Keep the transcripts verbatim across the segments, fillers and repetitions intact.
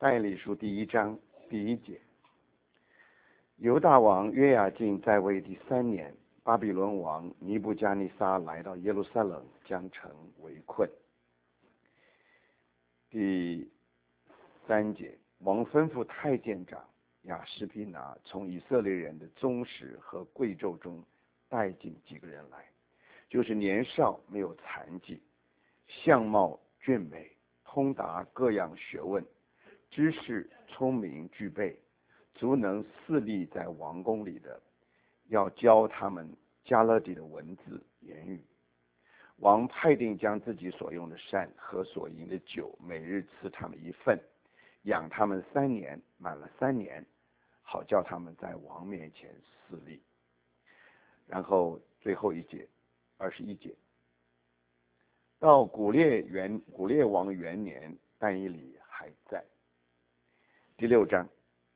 但以理书第一章第一节，犹大王约雅敬在位第三年，巴比伦王尼布加尼撒来到耶路撒冷，将城围困。第三节，王吩咐太监长亚士比拿从以色列人的宗室和贵胄中带进几个人来，就是年少没有残疾，相貌俊美，通达各样学问，知识聪明具备，足能侍立在王宫里的，要教他们加勒底的文字言语。王派定将自己所用的膳和所饮的酒每日赐他们一份，养他们三年，满了三年，好叫他们在王面前侍立。然后最后一节，二十一节，到古列元古列王元年，但以理还在。第六章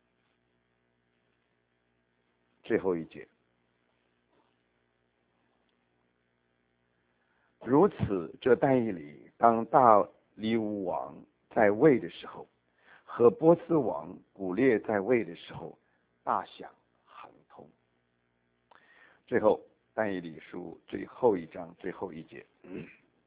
最后一节，如此，这但以理当大利乌王在位的时候，和波斯王古列在位的时候，大享亨通。最后，但以理书最后一章最后一节，嗯、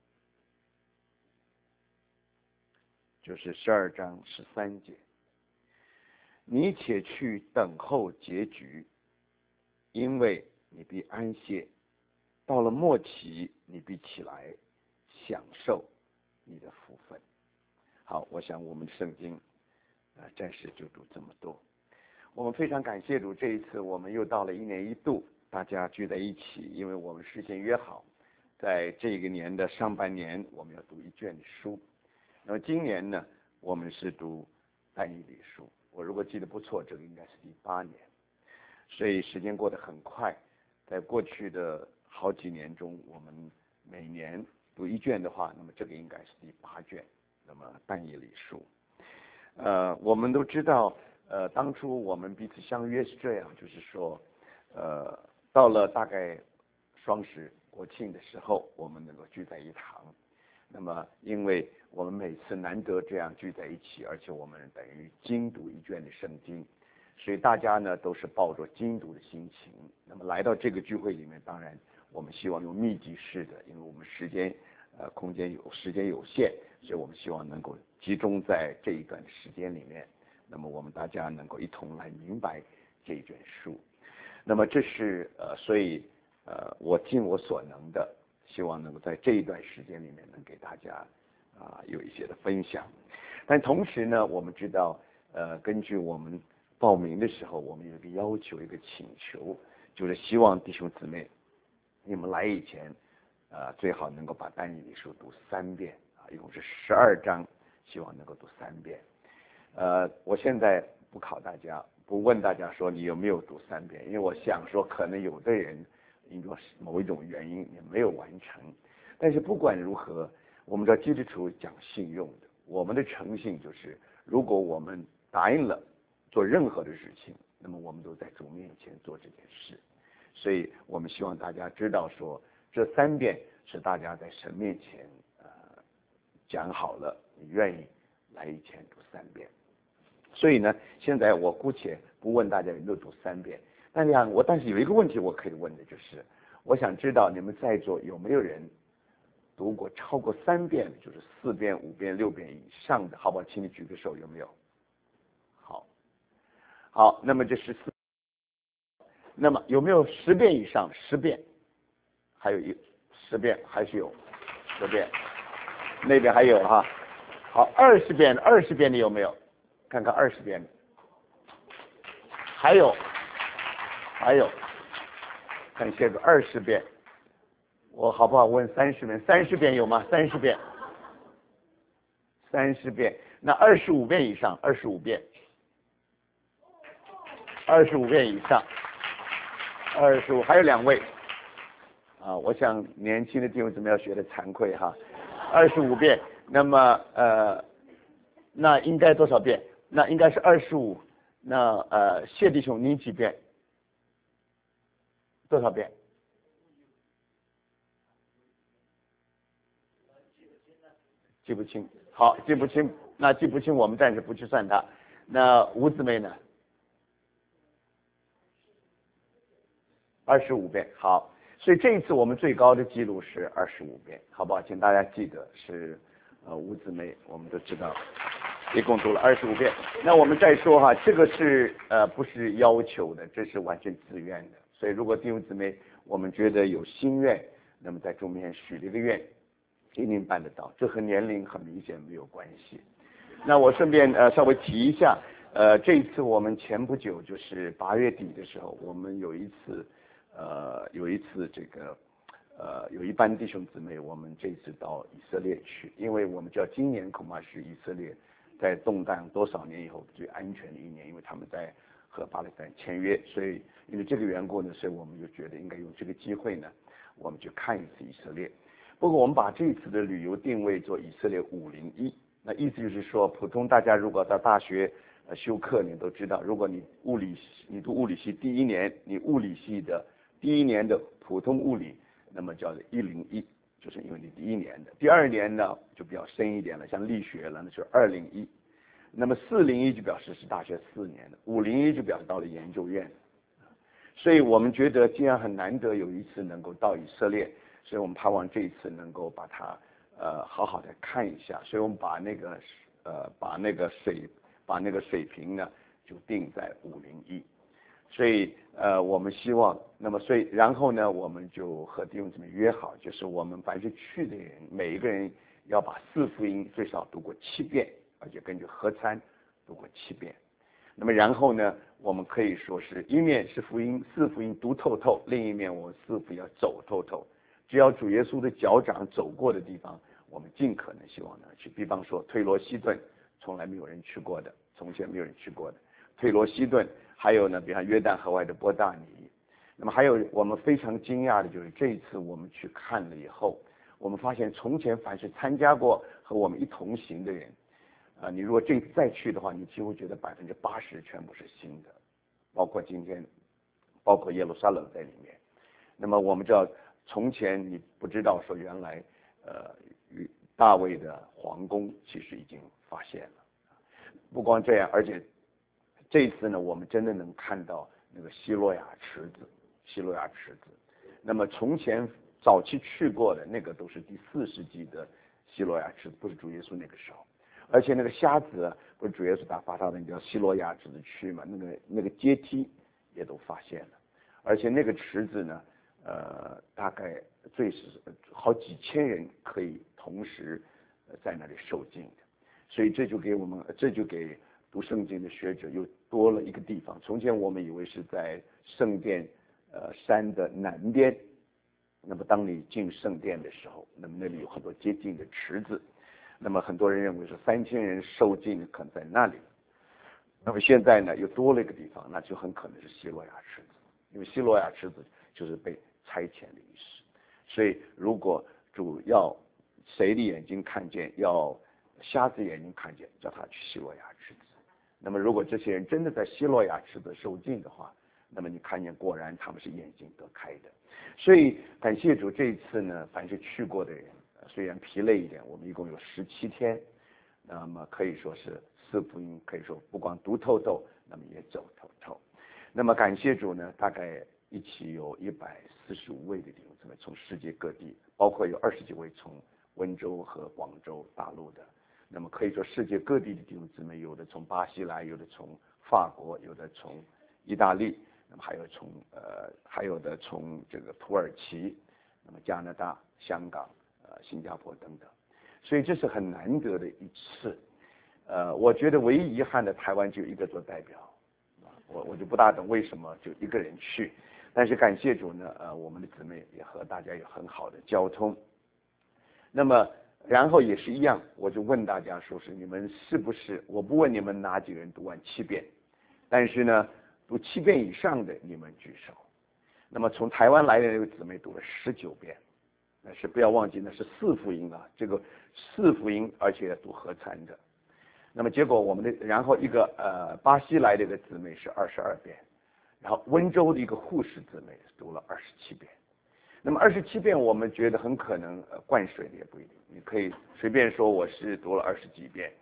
就是十二章十三节。你且去等候结局，因为你必安歇。到了末期，你必起来享受你的福分。好，我想我们的圣经呃暂时就读这么多。我们非常感谢主，这一次我们又到了一年一度大家聚在一起，因为我们事先约好，在这个年的上半年我们要读一卷的书。那么今年呢，我们是读但以理书。我如果记得不错，这个应该是第八年，所以时间过得很快。在过去的好几年中，我们每年读一卷的话，那么这个应该是第八卷。那么但以理书，呃，我们都知道，呃，当初我们彼此相约是这样，就是说，呃，到了大概双十国庆的时候，我们能够聚在一堂。那么，因为我们每次难得这样聚在一起，而且我们等于精读一卷的圣经，所以大家呢都是抱着精读的心情。那么来到这个聚会里面，当然我们希望用密集式的，因为我们时间呃空间有时间有限，所以我们希望能够集中在这一段时间里面。那么我们大家能够一同来明白这一卷书。那么这是呃，所以呃，我尽我所能的，希望能够在这一段时间里面能给大家啊、呃、有一些的分享。但同时呢，我们知道呃，根据我们报名的时候，我们有一个要求，一个请求，就是希望弟兄姊妹，你们来以前，呃，最好能够把但以理书读三遍啊，一共是十二章，希望能够读三遍。呃，我现在不考大家，不问大家说你有没有读三遍，因为我想说，可能有的人因为某一种原因也没有完成。但是不管如何，我们知道基督徒讲信用的，我们的诚信就是，如果我们答应了做任何的事情，那么我们都在主面前做这件事。所以我们希望大家知道说，这三遍是大家在神面前呃讲好了，你愿意来以前读三遍。所以呢，现在我姑且不问大家有没有读三遍，但这样我但是有一个问题我可以问的就是，我想知道你们在座有没有人读过超过三遍，就是四遍、五遍、六遍以上的，好不好？请你举个手，有没有？好，好，那么这是四。那么有没有十遍以上？十遍，还有一十遍，还是有十遍，那边还有哈。好，二十遍，二十遍的有没有？看看二十遍的，还有，还有，看这个二十遍，我好不好问三十遍？三十遍有吗？三十遍，三十遍，那二十五遍以上，二十五遍，二十五遍以上。二十五，还有两位啊，我想年轻的弟兄姊妹要学的惭愧哈，二十五遍，那么呃，那应该多少遍？那应该是二十五。那呃，谢弟兄，你几遍？多少遍？记不清。好，记不清那记不清我们暂时不去算它。那吴姊妹呢？二十五遍，好。所以这一次我们最高的记录是二十五遍，好不好？请大家记得是呃吴姊妹，我们都知道，一共读了二十五遍。那我们再说哈，这个是呃不是要求的，这是完全自愿的。所以如果弟兄姊妹我们觉得有心愿，那么在主面前许了一个愿，一定办得到，这和年龄很明显没有关系。那我顺便呃稍微提一下，呃这一次我们前不久就是八月底的时候，我们有一次呃有一次这个呃有一班弟兄姊妹，我们这次到以色列去，因为我们知道今年恐怕是以色列在动荡多少年以后最安全的一年，因为他们在和巴勒斯坦签约，所以因为这个缘故呢，所以我们就觉得应该用这个机会呢，我们去看一次以色列。不过我们把这一次的旅游定位做以色列五零一，那意思就是说，普通大家如果到大学呃修课，你都知道，如果你物理你读物理系第一年，你物理系的第一年的普通物理，那么叫一零一，就是因为你第一年的。第二年呢就比较深一点了，像力学了，那就是二零一。那么四零一就表示是大学四年的，五零一就表示到了研究院。所以我们觉得既然很难得有一次能够到以色列，所以我们盼望这一次能够把它呃好好的看一下。所以我们把那个呃把那个水把那个水平呢就定在五零一。所以呃我们希望，那么所以然后呢我们就和弟兄姊妹约好，就是我们凡是去的人，每一个人要把四福音最少读过七遍，而且根据合参读过七遍。那么然后呢，我们可以说是一面是福音四福音读透透，另一面我们四福要走透透。只要主耶稣的脚掌走过的地方，我们尽可能希望呢去。比方说推罗西顿，从来没有人去过的，从前没有人去过的推罗西顿，还有呢，比方约旦河外的伯大尼。那么还有我们非常惊讶的就是这一次我们去看了以后，我们发现从前凡是参加过和我们一同行的人。啊，你如果这次再去的话，你几乎觉得百分之八十全部是新的，包括今天，包括耶路撒冷在里面。那么我们知道，从前你不知道说原来，呃，大卫的皇宫其实已经发现了。不光这样，而且这一次呢，我们真的能看到那个希洛亚池子，希洛亚池子。那么从前早期去过的那个都是第四世纪的希洛亚池子，不是主耶稣那个时候。而且那个瞎子不是主耶稣打发他的那叫希罗亚池子区嘛，那个那个阶梯也都发现了，而且那个池子呢，呃，大概最是好几千人可以同时在那里受浸的，所以这就给我们，这就给读圣经的学者又多了一个地方。从前我们以为是在圣殿呃山的南边，那么当你进圣殿的时候，那么那里有很多接近的池子。那么很多人认为说三千人受浸可能在那里，那么现在呢又多了一个地方，那就很可能是希罗亚池子，因为希罗亚池子就是被差遣的意思。所以如果主要谁的眼睛看见，要瞎子眼睛看见，叫他去希罗亚池子。那么如果这些人真的在希罗亚池子受浸的话，那么你看见果然他们是眼睛得开的。所以感谢主，这一次呢，凡是去过的人。虽然疲累一点，我们一共有十七天，那么可以说是四福音，可以说不光读透透，那么也走透透。那么感谢主呢，大概一起有一百四十五位的弟兄姊妹从世界各地，包括有二十几位从温州和广州大陆的。那么可以说世界各地的弟兄姊妹，有的从巴西来，有的从法国，有的从意大利，那么还有从呃还有的从这个土耳其，那么加拿大、香港。呃，新加坡等等，所以这是很难得的一次。呃，我觉得唯一遗憾的，台湾就一个做代表，我我就不大懂为什么就一个人去。但是感谢主呢，呃，我们的姊妹也和大家有很好的交通。那么，然后也是一样，我就问大家说是你们是不是？我不问你们哪几个人读完七遍，但是呢，读七遍以上的你们举手。那么从台湾来的那位姊妹读了十九遍。但是不要忘记，那是四福音啊，这个四福音，而且读合参的。那么结果我们的，然后一个呃巴西来的一个姊妹是二十二遍，然后温州的一个护士姊妹读了二十七遍。那么二十七遍，我们觉得很可能呃灌水的也不一定，你可以随便说我是读了二十几遍。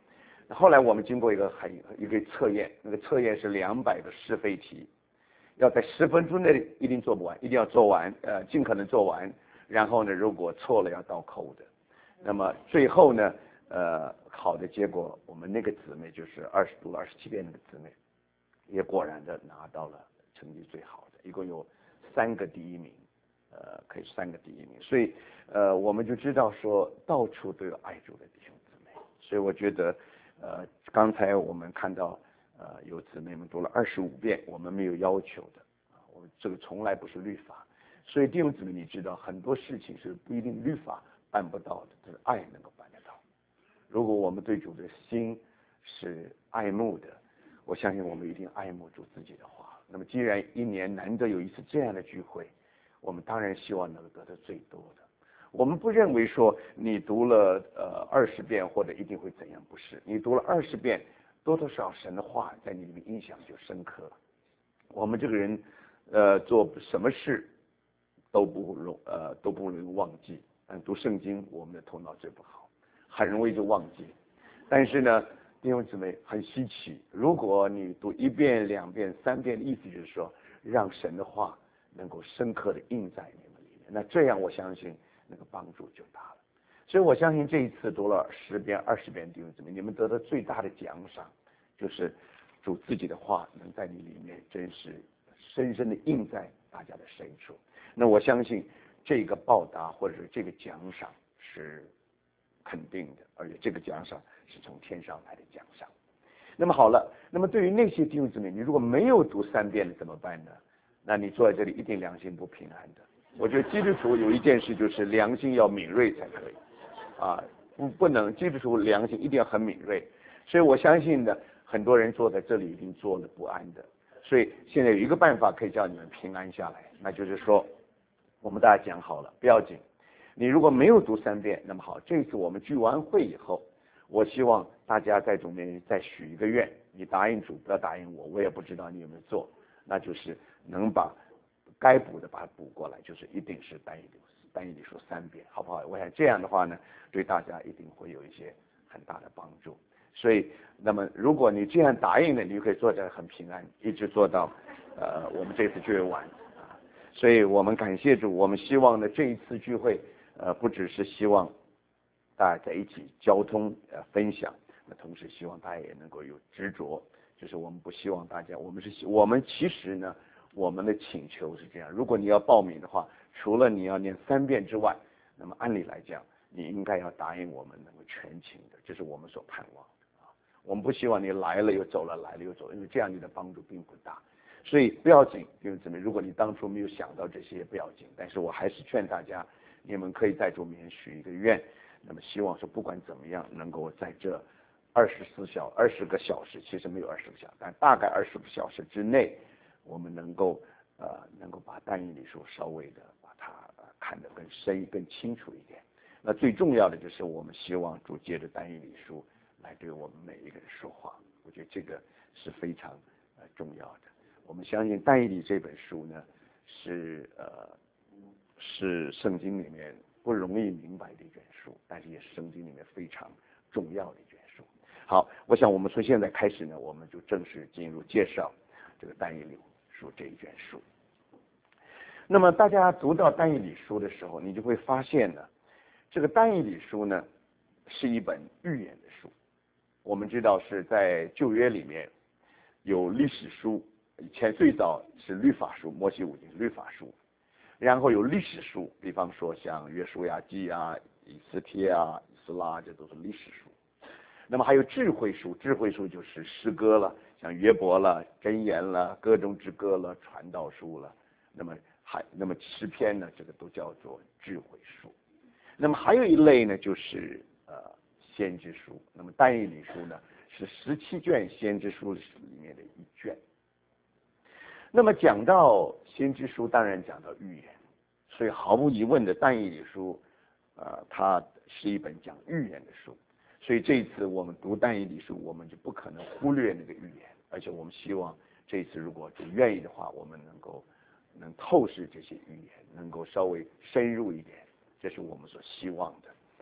后来我们经过一个很一个测验，那个测验是两百个是非题，要在十分钟内一定做不完，一定要做完，呃，尽可能做完。然后呢，如果错了要倒扣的。那么最后呢，呃，好的结果，我们那个姊妹就是二十读了二十七遍那个姊妹，也果然的拿到了成绩最好的，一共有三个第一名，呃，可以三个第一名。所以，呃，我们就知道说，到处都有爱主的弟兄姊妹。所以我觉得，呃，刚才我们看到，呃，有姊妹们读了二十五遍，我们没有要求的，啊，我们这个从来不是律法。所以弟兄姊妹，你知道很多事情是不一定律法办不到的，但是爱能够办得到。如果我们对主的心是爱慕的，我相信我们一定爱慕主自己的话。那么既然一年难得有一次这样的聚会，我们当然希望能够得到最多的。我们不认为说你读了呃二十遍或者一定会怎样，不是，你读了二十遍，多多少少神的话在你里面印象就深刻了。我们这个人呃做什么事都不容呃都不容易忘记，但读圣经我们的头脑最不好，很容易就忘记。但是呢，弟兄姊妹很稀奇，如果你读一遍、两遍、三遍，意思就是说让神的话能够深刻的印在你们里面，那这样我相信那个帮助就大了。所以我相信这一次读了十遍、二十遍，弟兄姊妹，你们得到最大的奖赏就是主自己的话能在你里面真是深深的印在大家的深处。那我相信这个报答或者是这个奖赏是肯定的，而且这个奖赏是从天上来的奖赏。那么好了，那么对于那些弟兄姊妹，你如果没有读三遍的怎么办呢？那你坐在这里一定良心不平安的。我觉得基督徒有一件事就是良心要敏锐才可以啊，不不能基督徒良心一定要很敏锐。所以我相信呢，很多人坐在这里已经坐了不安的。所以现在有一个办法可以叫你们平安下来，那就是说我们大家讲好了，不要紧。你如果没有读三遍，那么好，这次我们聚完会以后，我希望大家在主面前再许一个愿，你答应主，不要答应我，我也不知道你有没有做，那就是能把该补的把它补过来，就是一定是单一理单一理数三遍，好不好？我想这样的话呢，对大家一定会有一些很大的帮助。所以，那么如果你这样答应了，你就可以坐在很平安，一直做到呃我们这次聚会完啊。所以我们感谢主，我们希望呢这一次聚会。呃，不只是希望大家在一起交通呃分享，那同时希望大家也能够有执着，就是我们不希望大家，我们是我们其实呢，我们的请求是这样：如果你要报名的话，除了你要念三遍之外，那么按理来讲，你应该要答应我们能够全勤的，这是我们所盼望的啊。我们不希望你来了又走了，来了又走了，因为这样你的帮助并不大。所以不要紧，弟兄姊妹，如果你当初没有想到这些也不要紧，但是我还是劝大家。你们可以在主面前许一个愿，那么希望说不管怎么样，能够在这二十四小二十个小时，其实没有二十个小时，但大概二十个小时之内，我们能够呃能够把但以理书稍微的把它、呃、看得更深更清楚一点。那最重要的就是我们希望主借着但以理书来对我们每一个人说话，我觉得这个是非常呃重要的。我们相信但以理这本书呢是呃。是圣经里面不容易明白的一卷书，但是也是圣经里面非常重要的一卷书。好，我想我们从现在开始呢，我们就正式进入介绍这个但以理书这一卷书。那么大家读到但以理书的时候，你就会发现呢，这个但以理书呢是一本预言的书。我们知道是在旧约里面有历史书，以前最早是律法书，摩西五经律法书。然后有历史书，比方说像约书亚记啊、以斯帖啊、以斯拉，这都是历史书。那么还有智慧书，智慧书就是诗歌了，像约伯了、箴言了、歌中之歌了、传道书了。那么还那么诗篇呢，这个都叫做智慧书。那么还有一类呢，就是呃先知书。那么但以理书呢，是十七卷先知书里面的一卷。那么讲到先知书，当然讲到预言，所以毫无疑问的但以理书，呃，它是一本讲预言的书。所以这一次我们读但以理书，我们就不可能忽略那个预言，而且我们希望这一次如果就愿意的话，我们能够能透视这些预言，能够稍微深入一点，这是我们所希望的。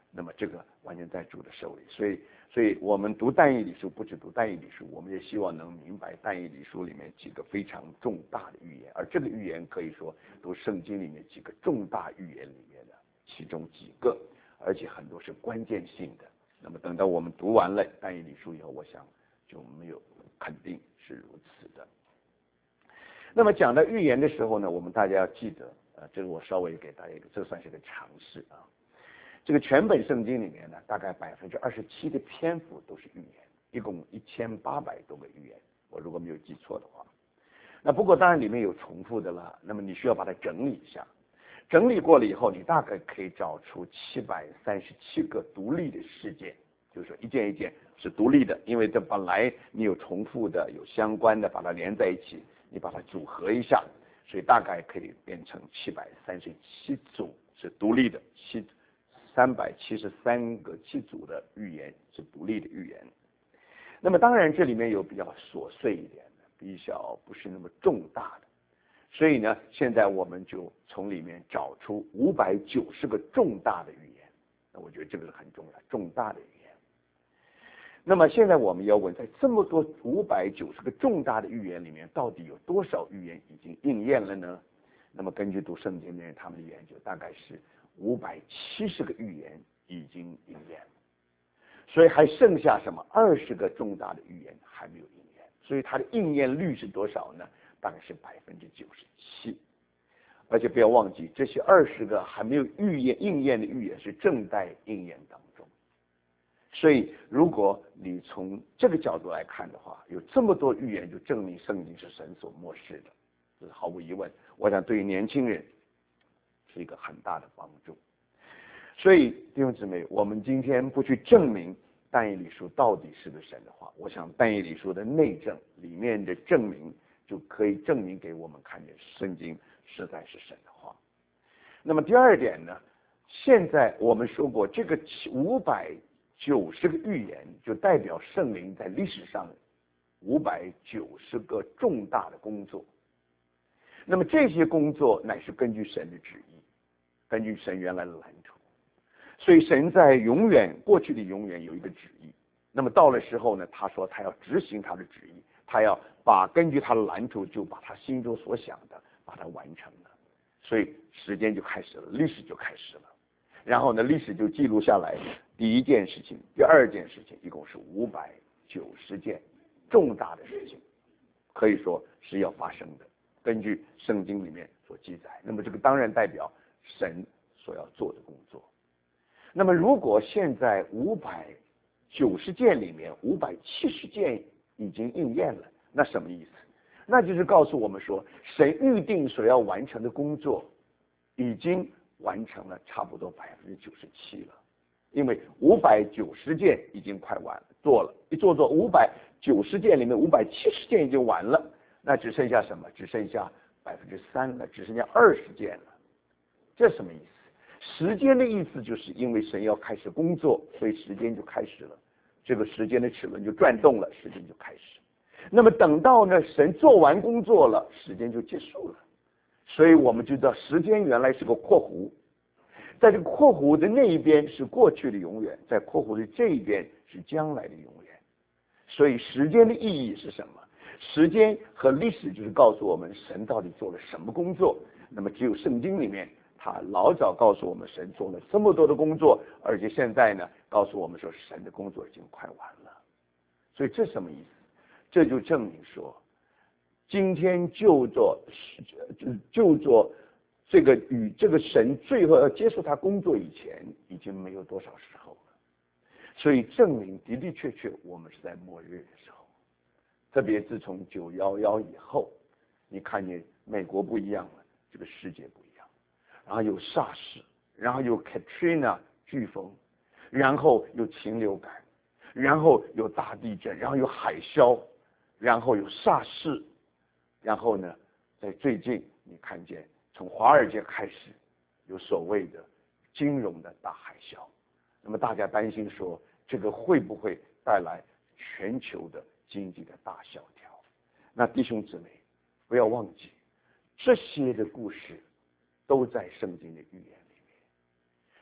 那么这个完全在主的手里。所以，所以我们读但以理书，不只读但以理书，我们也希望能明白但以理书里面几个非常重大的预言，而这个预言可以说读圣经里面几个重大预言里面的其中几个，而且很多是关键性的。那么等到我们读完了但以理书以后，我想就没有肯定是如此的。那么讲到预言的时候呢，我们大家要记得，呃，这个我稍微给大家一个，这算是个常识啊。这个全本圣经里面呢，大概百分之二十七的篇幅都是预言，一共一千八百多个预言，我如果没有记错的话。那不过当然里面有重复的了，那么你需要把它整理一下。整理过了以后，你大概可以找出七百三十七个独立的事件，就是说一件一件是独立的，因为这本来你有重复的、有相关的，把它连在一起，你把它组合一下，所以大概可以变成七百三十七组是独立的，七三百七十三个七组的预言是独立的预言。那么当然这里面有比较琐碎一点的，比较不是那么重大的。所以呢，现在我们就从里面找出五百九十个重大的预言，那我觉得这个是很重要，重大的预言。那么现在我们要问，在这么多五百九十个重大的预言里面，到底有多少预言已经应验了呢？那么根据读圣经的人他们的研究，大概是五百七十个预言已经应验，所以还剩下什么二十个重大的预言还没有应验，所以它的应验率是多少呢？大概是百分之九十七，而且不要忘记，这些二十个还没有预验应验的预言是正在应验当中。所以，如果你从这个角度来看的话，有这么多预言，就证明圣经是神所默示的，这是毫无疑问。我想对于年轻人是一个很大的帮助。所以，弟兄姊妹，我们今天不去证明但以理书到底是个神的话，我想但以理书的内证里面的证明，就可以证明给我们看见圣经实在是神的话。那么第二点呢，现在我们说过，这个五百九十个预言就代表圣灵在历史上五百九十个重大的工作。那么这些工作乃是根据神的旨意，根据神原来的蓝图。所以神在永远过去的永远有一个旨意，那么到了时候呢，他说他要执行他的旨意，他要把根据他的蓝图，就把他心中所想的把它完成了。所以时间就开始了，历史就开始了。然后呢，历史就记录下来第一件事情，第二件事情，一共是五百九十件重大的事情，可以说是要发生的，根据圣经里面所记载。那么这个当然代表神所要做的工作。那么如果现在五百九十件里面五百七十件已经应验了，那什么意思？那就是告诉我们说，神预定所要完成的工作已经完成了差不多百分之九十七了，因为五百九十件已经快完了，做了一做做五百九十件里面五百七十件已经完了，那只剩下什么？只剩下百分之三了，只剩下二十件了。这什么意思？时间的意思就是因为神要开始工作，所以时间就开始了，这个时间的齿轮就转动了，时间就开始。那么等到呢，神做完工作了，时间就结束了。所以我们就知道时间原来是个括弧，在这个括弧的那一边是过去的永远，在括弧的这一边是将来的永远。所以时间的意义是什么？时间和历史就是告诉我们神到底做了什么工作。那么只有圣经里面他老早告诉我们神做了这么多的工作，而且现在呢告诉我们说神的工作已经快完了。所以这什么意思？这就证明说，今天就做就做这个与这个神最后要结束他工作以前，已经没有多少时候了。所以证明的的确确我们是在末日的时候。特别自从九一一以后，你看见美国不一样了，这个世界不一样，然后有 SARS， 然后有 Katrina 飓风，然后有禽流感，然后有大地震，然后有海啸，然后有SARS，然后呢，在最近你看见从华尔街开始有所谓的金融的大海啸，那么大家担心说这个会不会带来全球的经济的大萧条？那弟兄姊妹不要忘记，这些的故事都在圣经的预言里面。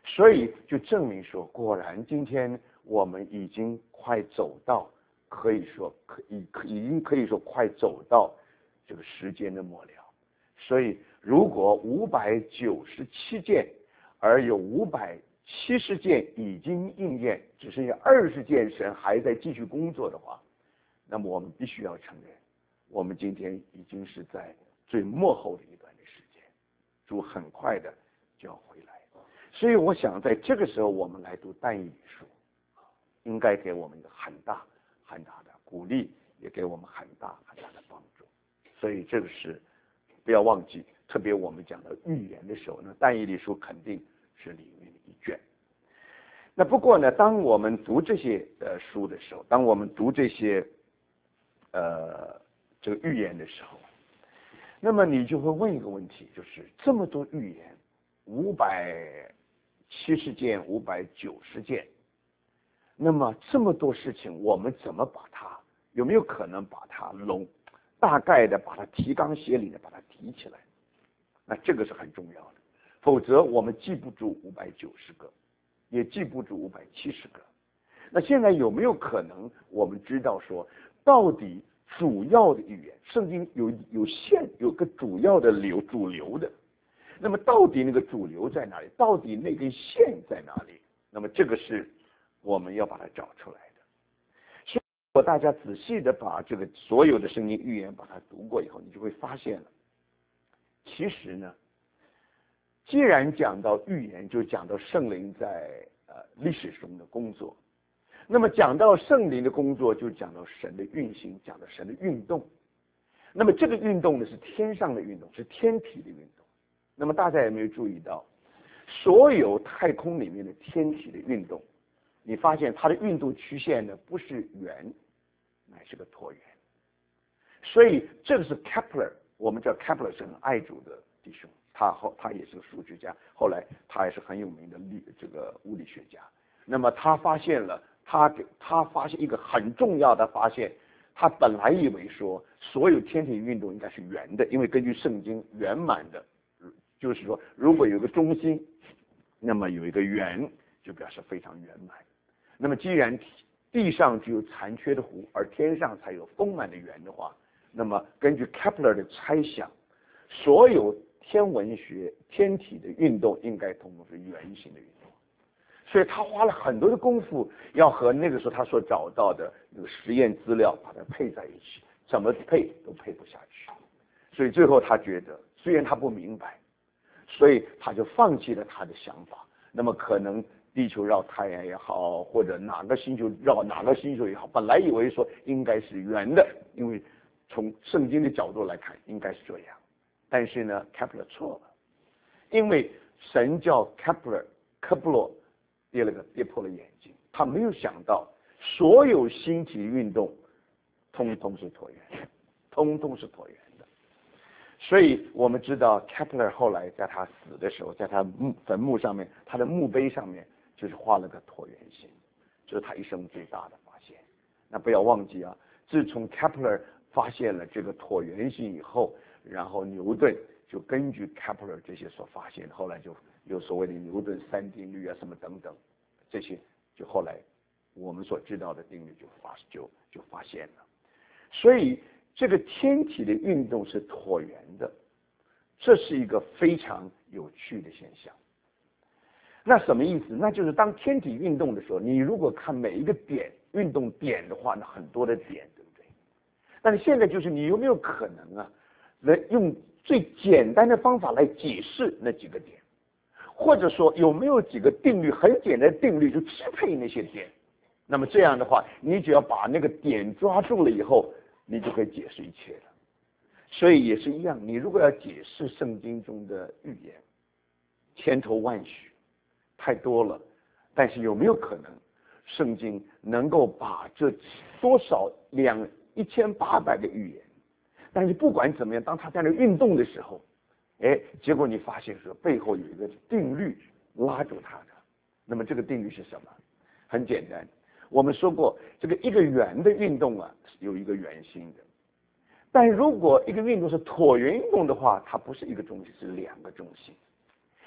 所以就证明说，果然今天我们已经快走到，可以说可以可已经可以说快走到这个时间的末了。所以如果五百九十七件，而有五百七十件已经应验，只剩下二十件神还在继续工作的话，那么我们必须要承认，我们今天已经是在最末后的一段的时间，主很快的就要回来。所以我想在这个时候我们来读但以理书，应该给我们一个很大很大的鼓励，也给我们很大很大的帮助。所以这个是不要忘记，特别我们讲到预言的时候呢，但以理书肯定是里面的一卷。那不过呢，当我们读这些呃书的时候，当我们读这些呃这个预言的时候，那么你就会问一个问题，就是这么多预言，五百七十件、五百九十件，那么这么多事情，我们怎么把它有没有可能把它拢大概的把它提纲挈领的把它提起来？那这个是很重要的，否则我们记不住五百九十个，也记不住五百七十个。那现在有没有可能我们知道说，到底主要的预言，圣经有有线有个主要的流主流的，那么到底那个主流在哪里？到底那根线在哪里？那么这个是我们要把它找出来的。所以如果大家仔细的把这个所有的圣经预言把它读过以后，你就会发现了，其实呢，既然讲到预言，就讲到圣灵在呃历史中的工作，那么讲到圣灵的工作，就讲到神的运行，讲到神的运动。那么这个运动呢，是天上的运动，是天体的运动。那么大家有没有注意到，所有太空里面的天体的运动，你发现它的运动曲线呢，不是圆，乃是个椭圆。所以这个是 Kepler， 我们叫 Kepler 是很爱主的弟兄，他后他也是个数学家，后来他也是很有名的力这个物理学家。那么他发现了，他给他发现一个很重要的发现，他本来以为说所有天体运动应该是圆的，因为根据圣经圆满的，就是说如果有个中心，那么有一个圆就表示非常圆满。那么既然地上只有残缺的弧，而天上才有丰满的圆的话，那么根据 Kepler 的猜想，所有天文学天体的运动应该统统是圆形的运动。所以他花了很多的功夫，要和那个时候他所找到的那个实验资料把它配在一起，怎么配都配不下去。所以最后他觉得，虽然他不明白，所以他就放弃了他的想法。那么可能地球绕太阳也好，或者哪个星球绕哪个星球也好，本来以为说应该是圆的，因为从圣经的角度来看应该是这样。但是呢 Kepler 错了，因为神叫 Kepler 科布洛跌了个跌破了眼睛，他没有想到所有星体运动通通是椭圆，通通是椭圆的。所以我们知道 Kepler 后来在他死的时候，在他墓坟墓上面，他的墓碑上面就是画了个椭圆形，这是他一生最大的发现。那不要忘记啊，自从 Kepler 发现了这个椭圆形以后，然后牛顿就根据 Kepler 这些所发现，后来就有所谓的牛顿三定律啊什么等等，这些就后来我们所知道的定律就发就就发现了。所以这个天体的运动是椭圆的，这是一个非常有趣的现象。那什么意思？那就是当天体运动的时候，你如果看每一个点运动点的话，那很多的点，对不对？但是现在就是你有没有可能啊，来用最简单的方法来解释那几个点，或者说有没有几个定律，很简单的定律就支配那些点？那么这样的话，你只要把那个点抓住了以后，你就可以解释一切了。所以也是一样，你如果要解释圣经中的预言，千头万绪，太多了。但是有没有可能，圣经能够把这多少两一千八百个预言，但是不管怎么样，当他在那运动的时候，哎，结果你发现说背后有一个定律拉住他的。那么这个定律是什么？很简单，我们说过，这个一个圆的运动啊，有一个圆心的。但如果一个运动是椭圆运动的话，它不是一个中心，是两个中心。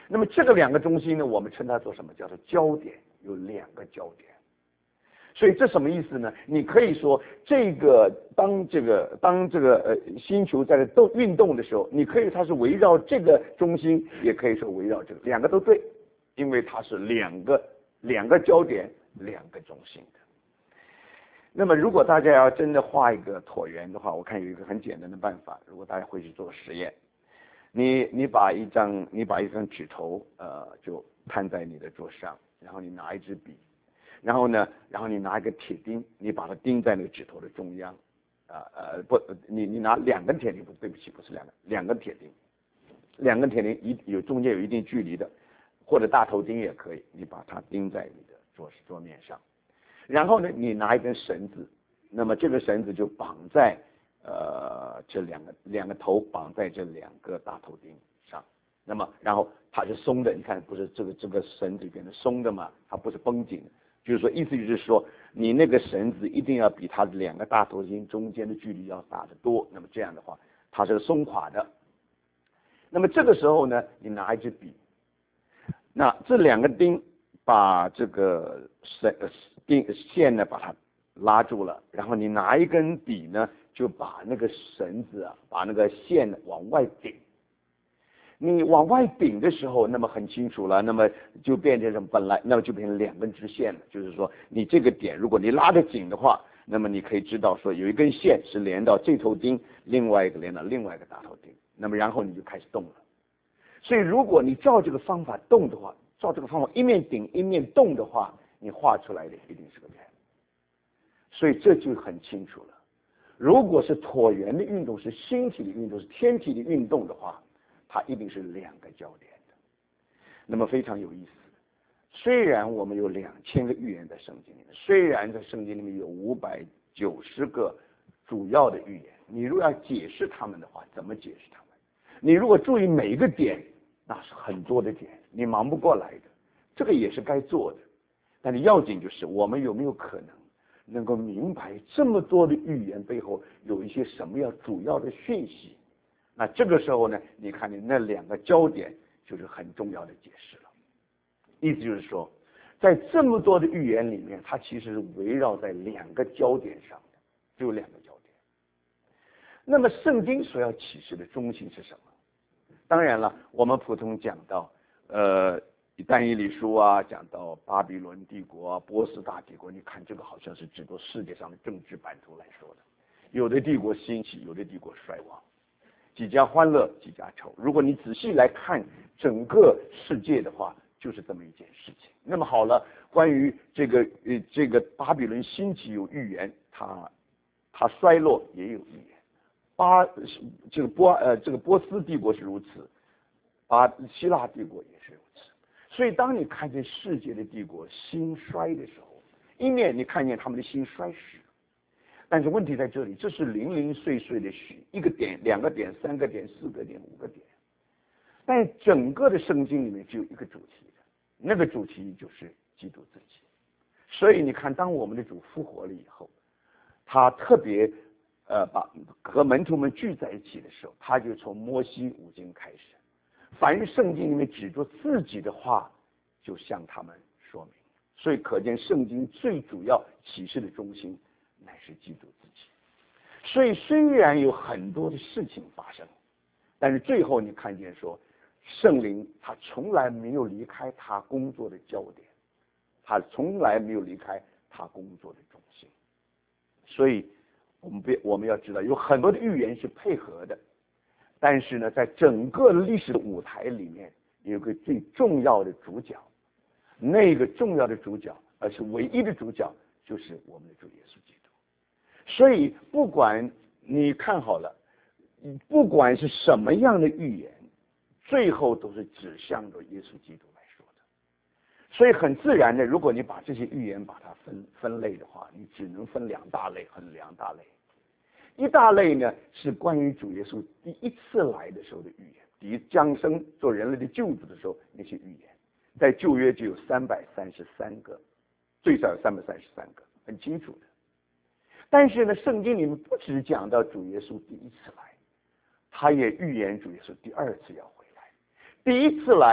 那么这个两个中心呢，我们称它做什么？叫做焦点，有两个焦点。所以这什么意思呢？你可以说，这个当这个当这个呃星球在动运动的时候，你可以它是围绕这个中心，也可以说围绕这个，两个都对，因为它是两个两个焦点，两个中心的。那么如果大家要真的画一个椭圆的话，我看有一个很简单的办法，如果大家会去做实验，你你把一张你把一张纸头呃就摊在你的桌上，然后你拿一支笔。然后呢，然后你拿一个铁钉，你把它钉在那个指头的中央，啊呃不，你你拿两根铁钉，不对不起，不是两个，两根铁钉，两根铁钉一有中间有一定距离的，或者大头钉也可以，你把它钉在你的桌桌面上，然后呢，你拿一根绳子，那么这个绳子就绑在呃这两个两个头绑在这两个大头钉上，那么然后它是松的，你看不是这个这个绳子变成松的嘛，它不是绷紧的。就是说，意思就是说，你那个绳子一定要比它两个大头钉中间的距离要大得多。那么这样的话，它是松垮的。那么这个时候呢，你拿一支笔，那这两个钉把这个绳钉线呢把它拉住了，然后你拿一根笔呢，就把那个绳子啊，把那个线往外顶。你往外顶的时候，那么很清楚了，那么就变成什么？本来那么就变成两根直线了。就是说，你这个点，如果你拉得紧的话，那么你可以知道说有一根线是连到这头钉，另外一个连到另外一个大头钉。那么然后你就开始动了。所以如果你照这个方法动的话，照这个方法一面顶一面动的话，你画出来的一定是个圆。所以这就很清楚了。如果是椭圆的运动，是星体的运动，是天体的运动的话，它一定是两个焦点的。那么非常有意思。虽然我们有两千个预言在圣经里面，虽然在圣经里面有五百九十个主要的预言，你如果要解释它们的话，怎么解释它们？你如果注意每一个点，那是很多的点，你忙不过来的。这个也是该做的，但是要紧就是我们有没有可能能够明白这么多的预言背后有一些什么样主要的讯息？那这个时候呢，你看你那两个焦点就是很重要的解释了。意思就是说，在这么多的预言里面，它其实是围绕在两个焦点上的，只有两个焦点。那么圣经所要启示的中心是什么？当然了，我们普通讲到呃但以理书啊，讲到巴比伦帝国啊、波斯大帝国，你看这个好像是指着世界上的政治版图来说的，有的帝国兴起，有的帝国衰亡。几家欢乐几家愁，如果你仔细来看整个世界的话，就是这么一件事情。那么好了，关于这个呃这个巴比伦兴起有预言，它它衰落也有预言。巴这个波呃这个波斯帝国是如此，巴希腊帝国也是如此。所以当你看见世界的帝国兴衰的时候，一面你看见他们的兴衰史。但是问题在这里，这是零零碎碎的许一个点、两个点、三个点、四个点、五个点，但整个的圣经里面只有一个主题的，那个主题就是基督自己。所以你看，当我们的主复活了以后，他特别呃把和门徒们聚在一起的时候，他就从摩西五经开始，凡圣经里面指着自己的话，就向他们说明。所以可见圣经最主要启示的中心乃是基督自己。所以虽然有很多的事情发生，但是最后你看见说，圣灵他从来没有离开他工作的焦点，他从来没有离开他工作的中心。所以我们别我们要知道，有很多的预言是配合的，但是呢，在整个历史的舞台里面，有个最重要的主角，那个重要的主角，而是唯一的主角，就是我们的主耶稣基督。所以不管你看好了，不管是什么样的预言，最后都是指向着耶稣基督来说的。所以很自然的，如果你把这些预言把它分分类的话，你只能分两大类，很两大类。一大类呢是关于主耶稣第一次来的时候的预言，第一降生做人类的救主的时候那些预言，在旧约就有三百三十三个，最少有三百三十三个，很清楚的。但是呢，圣经里面不只讲到主耶稣第一次来，他也预言主耶稣第二次要回来。第一次来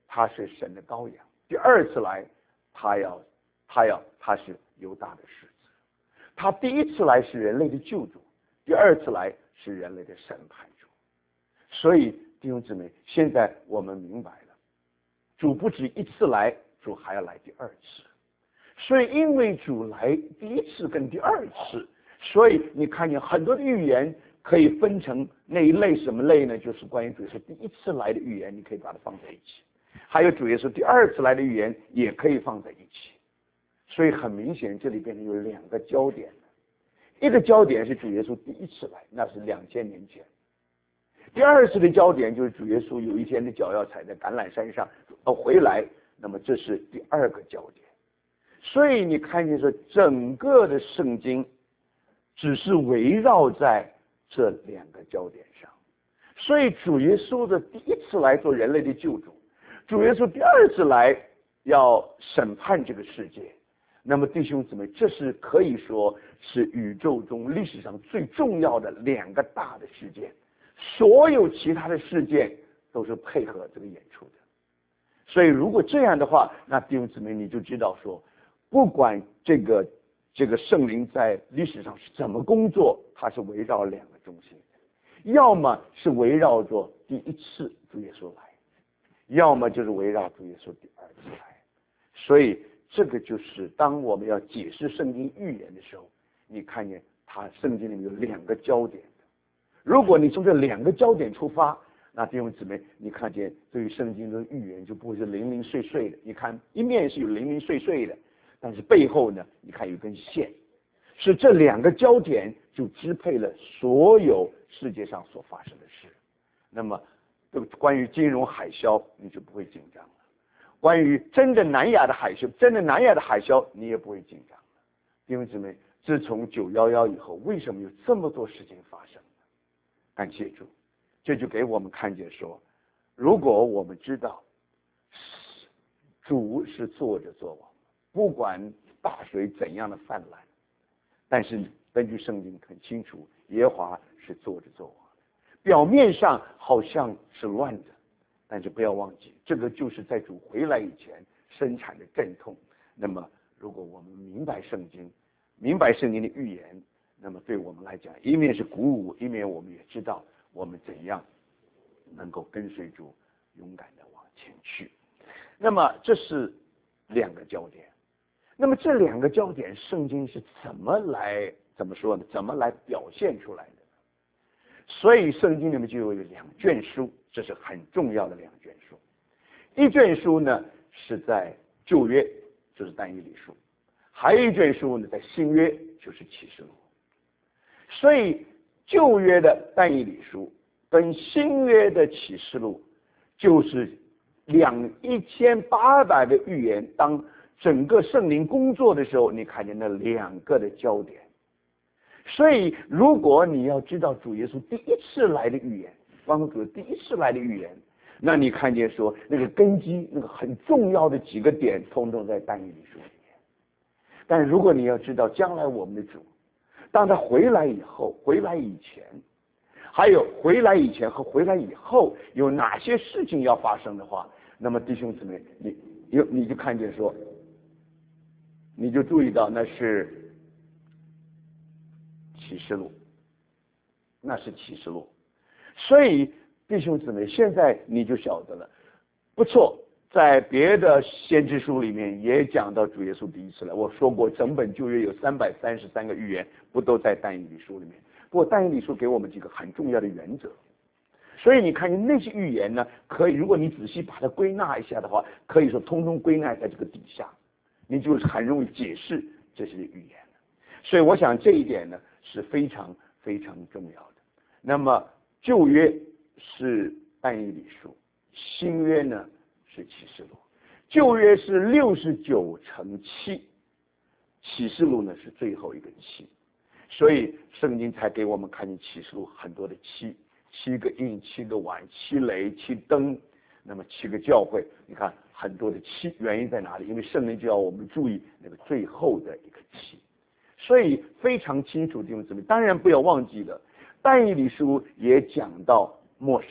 他是神的羔羊；第二次来，他要他要他是犹大的狮子。他第一次来是人类的救主，第二次来是人类的审判主。所以弟兄姊妹，现在我们明白了，主不止一次来，主还要来第二次。所以因为主来第一次跟第二次，所以你看见很多的预言可以分成那一类，什么类呢？就是关于主耶稣第一次来的预言，你可以把它放在一起；还有主耶稣第二次来的预言也可以放在一起。所以很明显，这里边有两个焦点，一个焦点是主耶稣第一次来，那是两千年前；第二次的焦点就是主耶稣有一天的脚要踩在橄榄山上呃回来，那么这是第二个焦点。所以你看见说，整个的圣经只是围绕在这两个焦点上。所以主耶稣的第一次来做人类的救主，主耶稣第二次来要审判这个世界。那么弟兄姊妹，这是可以说是宇宙中历史上最重要的两个大的事件，所有其他的事件都是配合这个演出的。所以如果这样的话，那弟兄姊妹你就知道说，不管这个这个圣灵在历史上是怎么工作，它是围绕两个中心的，要么是围绕着第一次主耶稣来，要么就是围绕主耶稣第二次来。所以这个就是当我们要解释圣经预言的时候，你看见它圣经里面有两个焦点的。如果你从这两个焦点出发，那弟兄姊妹，你看见对于圣经的预言就不会是零零碎碎的。你看一面是有零零碎碎的，但是背后呢，你看有根线，是这两个焦点就支配了所有世界上所发生的事。那么关于金融海啸你就不会紧张了，关于真的南亚的海啸真的南亚的海啸你也不会紧张了。弟兄姊妹，自从九一一以后，为什么有这么多事情发生呢？感谢主，这就给我们看见说，如果我们知道主是坐着作王，不管大水怎样的泛滥，但是根据圣经很清楚，耶和华是坐着作王的。表面上好像是乱的，但是不要忘记，这个就是在主回来以前生产的阵痛。那么如果我们明白圣经，明白圣经的预言，那么对我们来讲，一面是鼓舞，一面我们也知道我们怎样能够跟随主勇敢的往前去。那么这是两个焦点。那么这两个焦点，圣经是怎么来怎么说呢？怎么来表现出来的？所以圣经里面就有两卷书，这是很重要的两卷书。一卷书呢是在旧约，就是但以理书；还有一卷书呢在新约，就是启示录。所以旧约的但以理书跟新约的启示录，就是两一千八百个预言，当整个圣灵工作的时候，你看见那两个的焦点。所以如果你要知道主耶稣第一次来的预言，帮主第一次来的预言，那你看见说那个根基，那个很重要的几个点通通在但以理书里面。但如果你要知道将来我们的主当他回来以后，回来以前，还有回来以前和回来以后有哪些事情要发生的话，那么弟兄姊妹，你你你就看见说，你就注意到那是启示录，那是启示录。所以弟兄姊妹，现在你就晓得了。不错，在别的先知书里面也讲到主耶稣第一次来。我说过，整本旧约有三百三十三个预言，不都在但以理书里面？不过但以理书给我们几个很重要的原则。所以你看见那些预言呢，可以，如果你仔细把它归纳一下的话，可以说通通归纳在这个底下，你就很容易解释这些预言。所以我想这一点呢是非常非常重要的。那么旧约是但以理书，新约呢是启示录。旧约是六十九乘七，启示录呢是最后一个七，所以圣经才给我们看见启示录很多的七，七个印，七个碗，七雷，七灯，那么七个教会，你看很多的七，原因在哪里？因为圣灵就要我们注意那个最后的一个七。所以非常清楚弟兄姊妹，当然不要忘记了但以理书也讲到末世，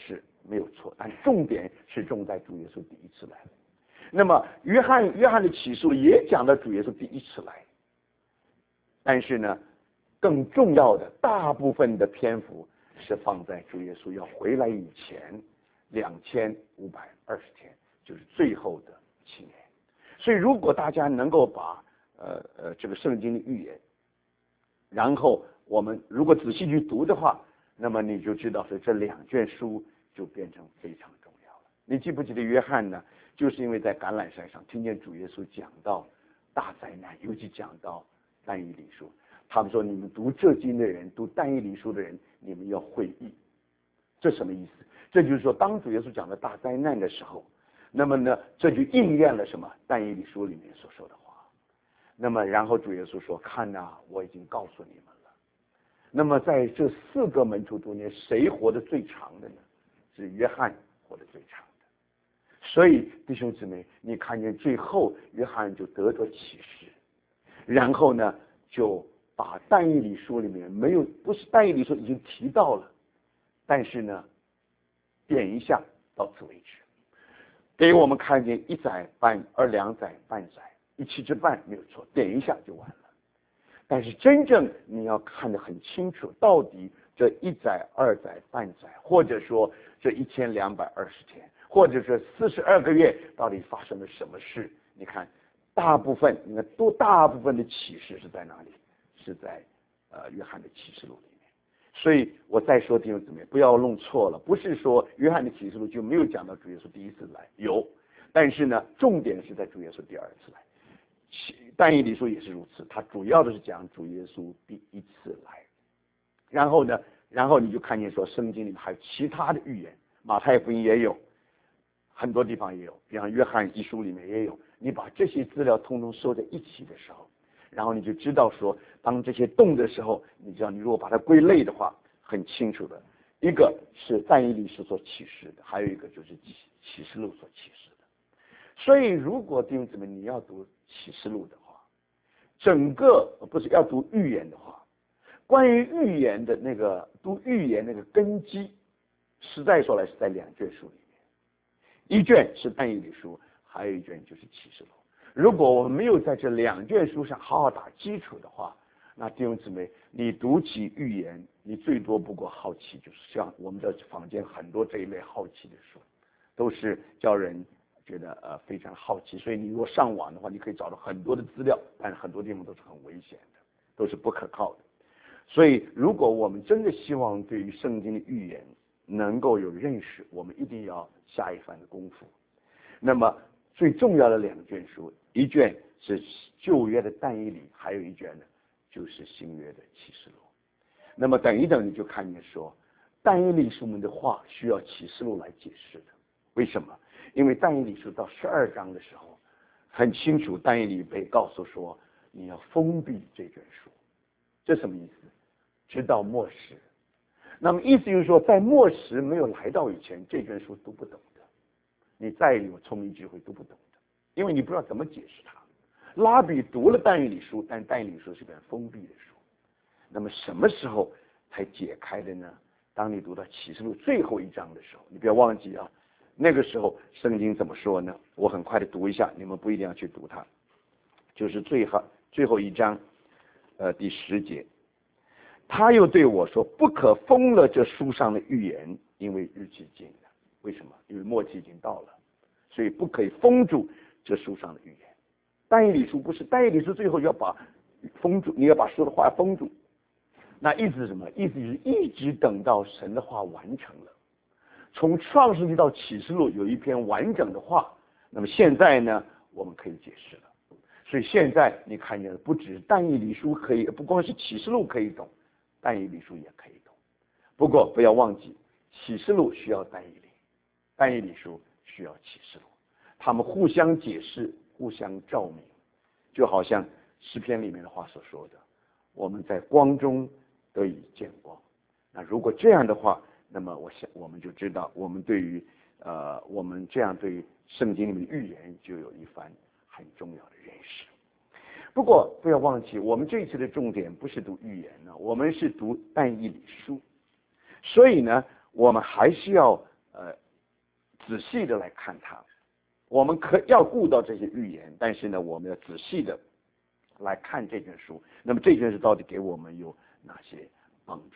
没有错，但重点是重在主耶稣第一次来。那么约翰约翰的启示录也讲到主耶稣第一次来，但是呢，更重要的大部分的篇幅是放在主耶稣要回来以前两千五百二十天，就是最后的七年。所以如果大家能够把呃呃这个圣经的预言，然后我们如果仔细去读的话，那么你就知道说这两卷书就变成非常重要了。你记不记得约翰呢？就是因为在橄榄山上听见主耶稣讲到大灾难，尤其讲到但以理书，他们说你们读这经的人，读但以理书的人，你们要会意。这什么意思？这就是说，当主耶稣讲到大灾难的时候，那么呢，这就应验了什么？但以理书里面所说的话。那么然后主耶稣说：“看呐、啊，我已经告诉你们了。”那么在这四个门徒中间，谁活得最长的呢？是约翰活得最长的。所以弟兄姊妹，你看见最后约翰就得着启示，然后呢就把但以理书里面没有，不是但以理书已经提到了，但是呢点一下到此为止，给我们看见一载半二两载半载一期之半没有错，点一下就完了。但是真正你要看得很清楚，到底这一载二载半载，或者说这一千两百二十天，或者是四十二个月，到底发生了什么事？你看，大部分你看多大部分的启示是在哪里？是在呃约翰的启示录里面。所以我再说弟兄姊妹，不要弄错了，不是说约翰的启示录就没有讲到主耶稣第一次来，有，但是呢，重点是在主耶稣第二次来。但以理书也是如此，它主要的是讲主耶稣第一次来。然后呢，然后你就看见说圣经里面还有其他的预言，马太福音也有，很多地方也有，比方约翰一书里面也有。你把这些资料通通收在一起的时候，然后你就知道说，当这些动的时候，你知道你如果把它归类的话，很清楚的，一个是但以理书所启示的，还有一个就是启启示录所启示的。所以如果弟兄姊妹你要读启示录的话，整个不是要读预言的话，关于预言的那个读预言那个根基，实在说来是在两卷书里面，一卷是但以理书，还有一卷就是启示录。如果我们没有在这两卷书上好好打基础的话，那弟兄姊妹，你读起预言，你最多不过好奇，就是像我们的坊间很多这一类好奇的书，都是叫人觉得呃非常好奇。所以你如果上网的话，你可以找到很多的资料，但是很多地方都是很危险的，都是不可靠的。所以如果我们真的希望对于圣经的预言能够有认识，我们一定要下一番的功夫。那么最重要的两卷书，一卷是旧约的但以理，还有一卷呢就是新约的启示录。那么等一等你就看见说，但以理书们的话需要启示录来解释的。为什么？因为但以理书到十二章的时候，很清楚但以理被告诉说，你要封闭这卷书。这什么意思？直到末时。那么意思就是说，在末时没有来到以前，这卷书读不懂的，你再有聪明智慧读不懂的，因为你不知道怎么解释它。拉比读了但以理书，但但以理书是本封闭的书。那么什么时候才解开的呢？当你读到启示录最后一章的时候，你不要忘记啊，那个时候圣经怎么说呢？我很快的读一下，你们不一定要去读它，就是最后最后一章，呃，第十节，他又对我说：“不可封了这书上的预言，因为日期近了。”为什么？因为末期已经到了，所以不可以封住这书上的预言。但以理书不是，但以理书最后要把封住，你要把书的话封住。那意思是什么？意思就是一直等到神的话完成了。从创世纪到启示录有一篇完整的话，那么现在呢，我们可以解释了。所以现在你看见了，不止但以理书可以，不光是启示录可以懂，但以理书也可以懂。不过不要忘记，启示录需要但以理，但以理书需要启示录，他们互相解释，互相照明，就好像诗篇里面的话所说的，我们在光中得以见光。那如果这样的话，那么我想我们就知道，我们对于呃我们这样对圣经里面的预言就有一番很重要的认识。不过不要忘记，我们这一次的重点不是读预言呢，我们是读但以理书，所以呢，我们还是要呃仔细的来看它。我们可要顾到这些预言，但是呢，我们要仔细的来看这卷书。那么这卷书到底给我们有哪些帮助？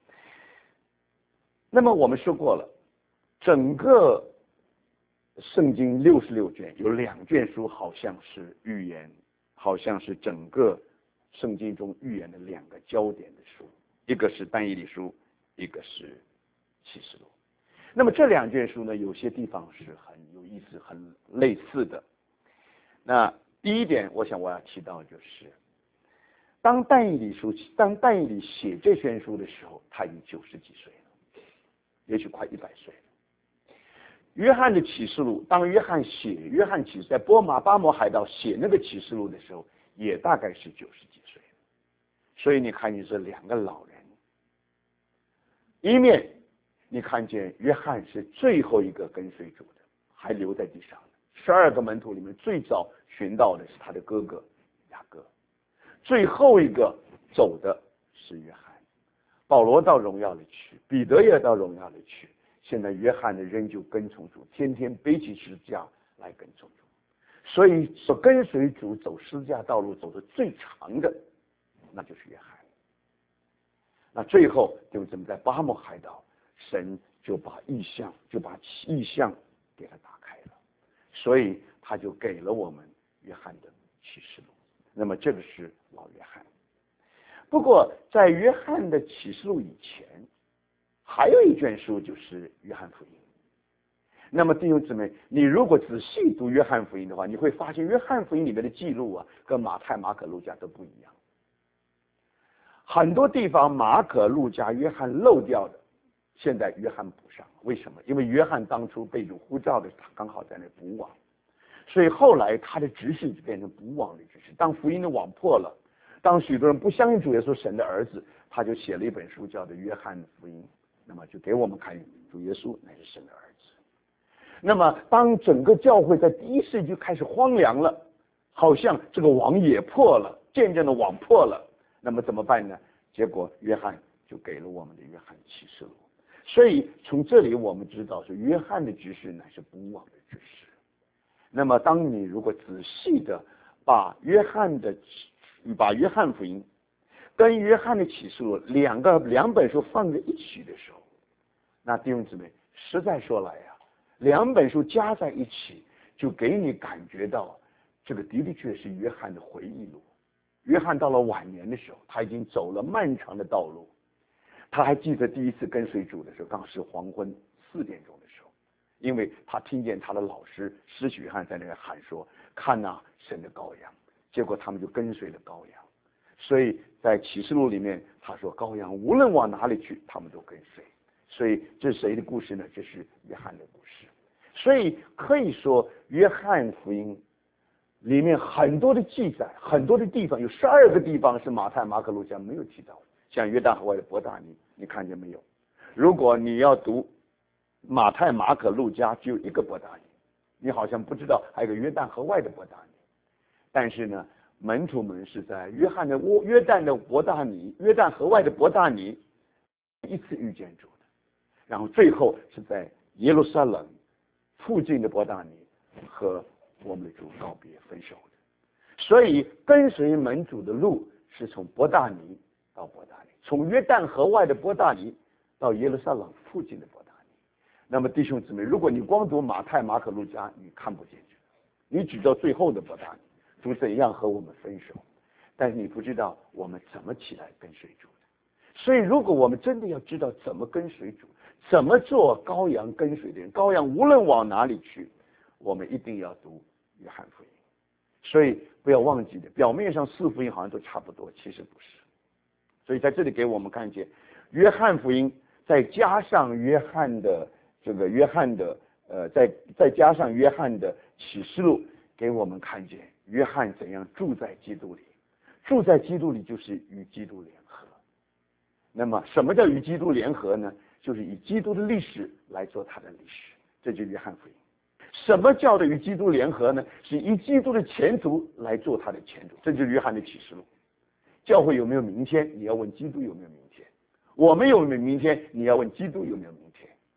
那么我们说过了，整个圣经六十六卷有两卷书好像是预言，好像是整个圣经中预言的两个焦点的书，一个是但以理书，一个是启示录。那么这两卷书呢，有些地方是很有意思、很类似的。那第一点，我想我要提到就是，当但以理书，当但以理写这卷书的时候，他已经九十几岁了，也许快一百岁了。约翰的启示录，当约翰写约翰启示在波马巴摩海岛写那个启示录的时候，也大概是九十几岁了。所以你看见这两个老人，一面你看见约翰是最后一个跟随主的，还留在地上的。十二个门徒里面最早寻到的是他的哥哥雅各，最后一个走的是约翰。保罗到荣耀里去，彼得也到荣耀里去，现在约翰的仍旧跟从主，天天背起十字架来跟从主。所以所跟随主走十字架道路走的最长的，那就是约翰。那最后就怎么在巴摩海岛，神就把异象就把异象给他打开了，所以他就给了我们约翰的启示录。那么这个是老约翰。不过在约翰的启示录以前，还有一卷书就是约翰福音。那么弟兄姊妹，你如果仔细读约翰福音的话，你会发现约翰福音里面的记录啊，跟马太、马可、路加都不一样。很多地方马可、路加、约翰漏掉的，现在约翰补上。为什么？因为约翰当初被主呼召的，他刚好在那补网，所以后来他的执事就变成补网的执事。当福音的网破了，当许多人不相信主耶稣神的儿子，他就写了一本书叫做《约翰福音》，那么就给我们看主耶稣乃是神的儿子。那么当整个教会在第一世纪就开始荒凉了，好像这个网也破了，渐渐的网破了，那么怎么办呢？结果约翰就给了我们的约翰启示录。所以从这里我们知道是约翰的执事乃是补网的执事。那么当你如果仔细的把约翰的把约翰福音跟约翰的启示录两个两本书放在一起的时候，那弟兄姊妹，实在说来呀、啊，两本书加在一起，就给你感觉到这个的的确是约翰的回忆录。约翰到了晚年的时候，他已经走了漫长的道路。他还记得第一次跟随主的时候，刚是黄昏四点钟的时候，因为他听见他的老师施洗约翰在那边喊说：“看呐、啊，神的羔羊。”结果他们就跟随了羔羊。所以在启示录里面，他说羔羊无论往哪里去，他们都跟随。所以这是谁的故事呢？这是约翰的故事。所以可以说，约翰福音里面很多的记载，很多的地方，有十二个地方是马太、马可、路加没有提到的。像约旦河外的伯大尼，你看见没有？如果你要读马太、马可、路加，只有一个伯大尼，你好像不知道还有个约旦河外的伯大尼。但是呢，门徒们是在约翰的约旦的伯大尼、约旦河外的伯大尼一次遇见主的，然后最后是在耶路撒冷附近的伯大尼和我们的主告别分手的。所以跟随门主的路是从伯大尼到伯大尼，从约旦河外的伯大尼到耶路撒冷附近的伯大尼。那么弟兄姊妹，如果你光读马太、马可、路加，你看不见这个，你只知道最后的伯大尼主怎样和我们分手，但是你不知道我们怎么起来跟随主的。所以如果我们真的要知道怎么跟随主，怎么做羔羊跟随的人，羔羊无论往哪里去，我们一定要读约翰福音。所以不要忘记的，表面上四福音好像都差不多，其实不是。所以在这里给我们看见约翰福音，再加上约翰的这个约翰的呃，再再加上约翰的启示录，给我们看见约翰怎样住在基督里。住在基督里就是与基督联合。那么什么叫与基督联合呢？就是以基督的历史来做他的历史，这就是约翰福音。什么叫做与基督联合呢？是以基督的前途来做他的前途，这就是约翰的启示录。教会有没有明天？你要问基督有没有明天。我们有没有明天？你要问基督有没有明天。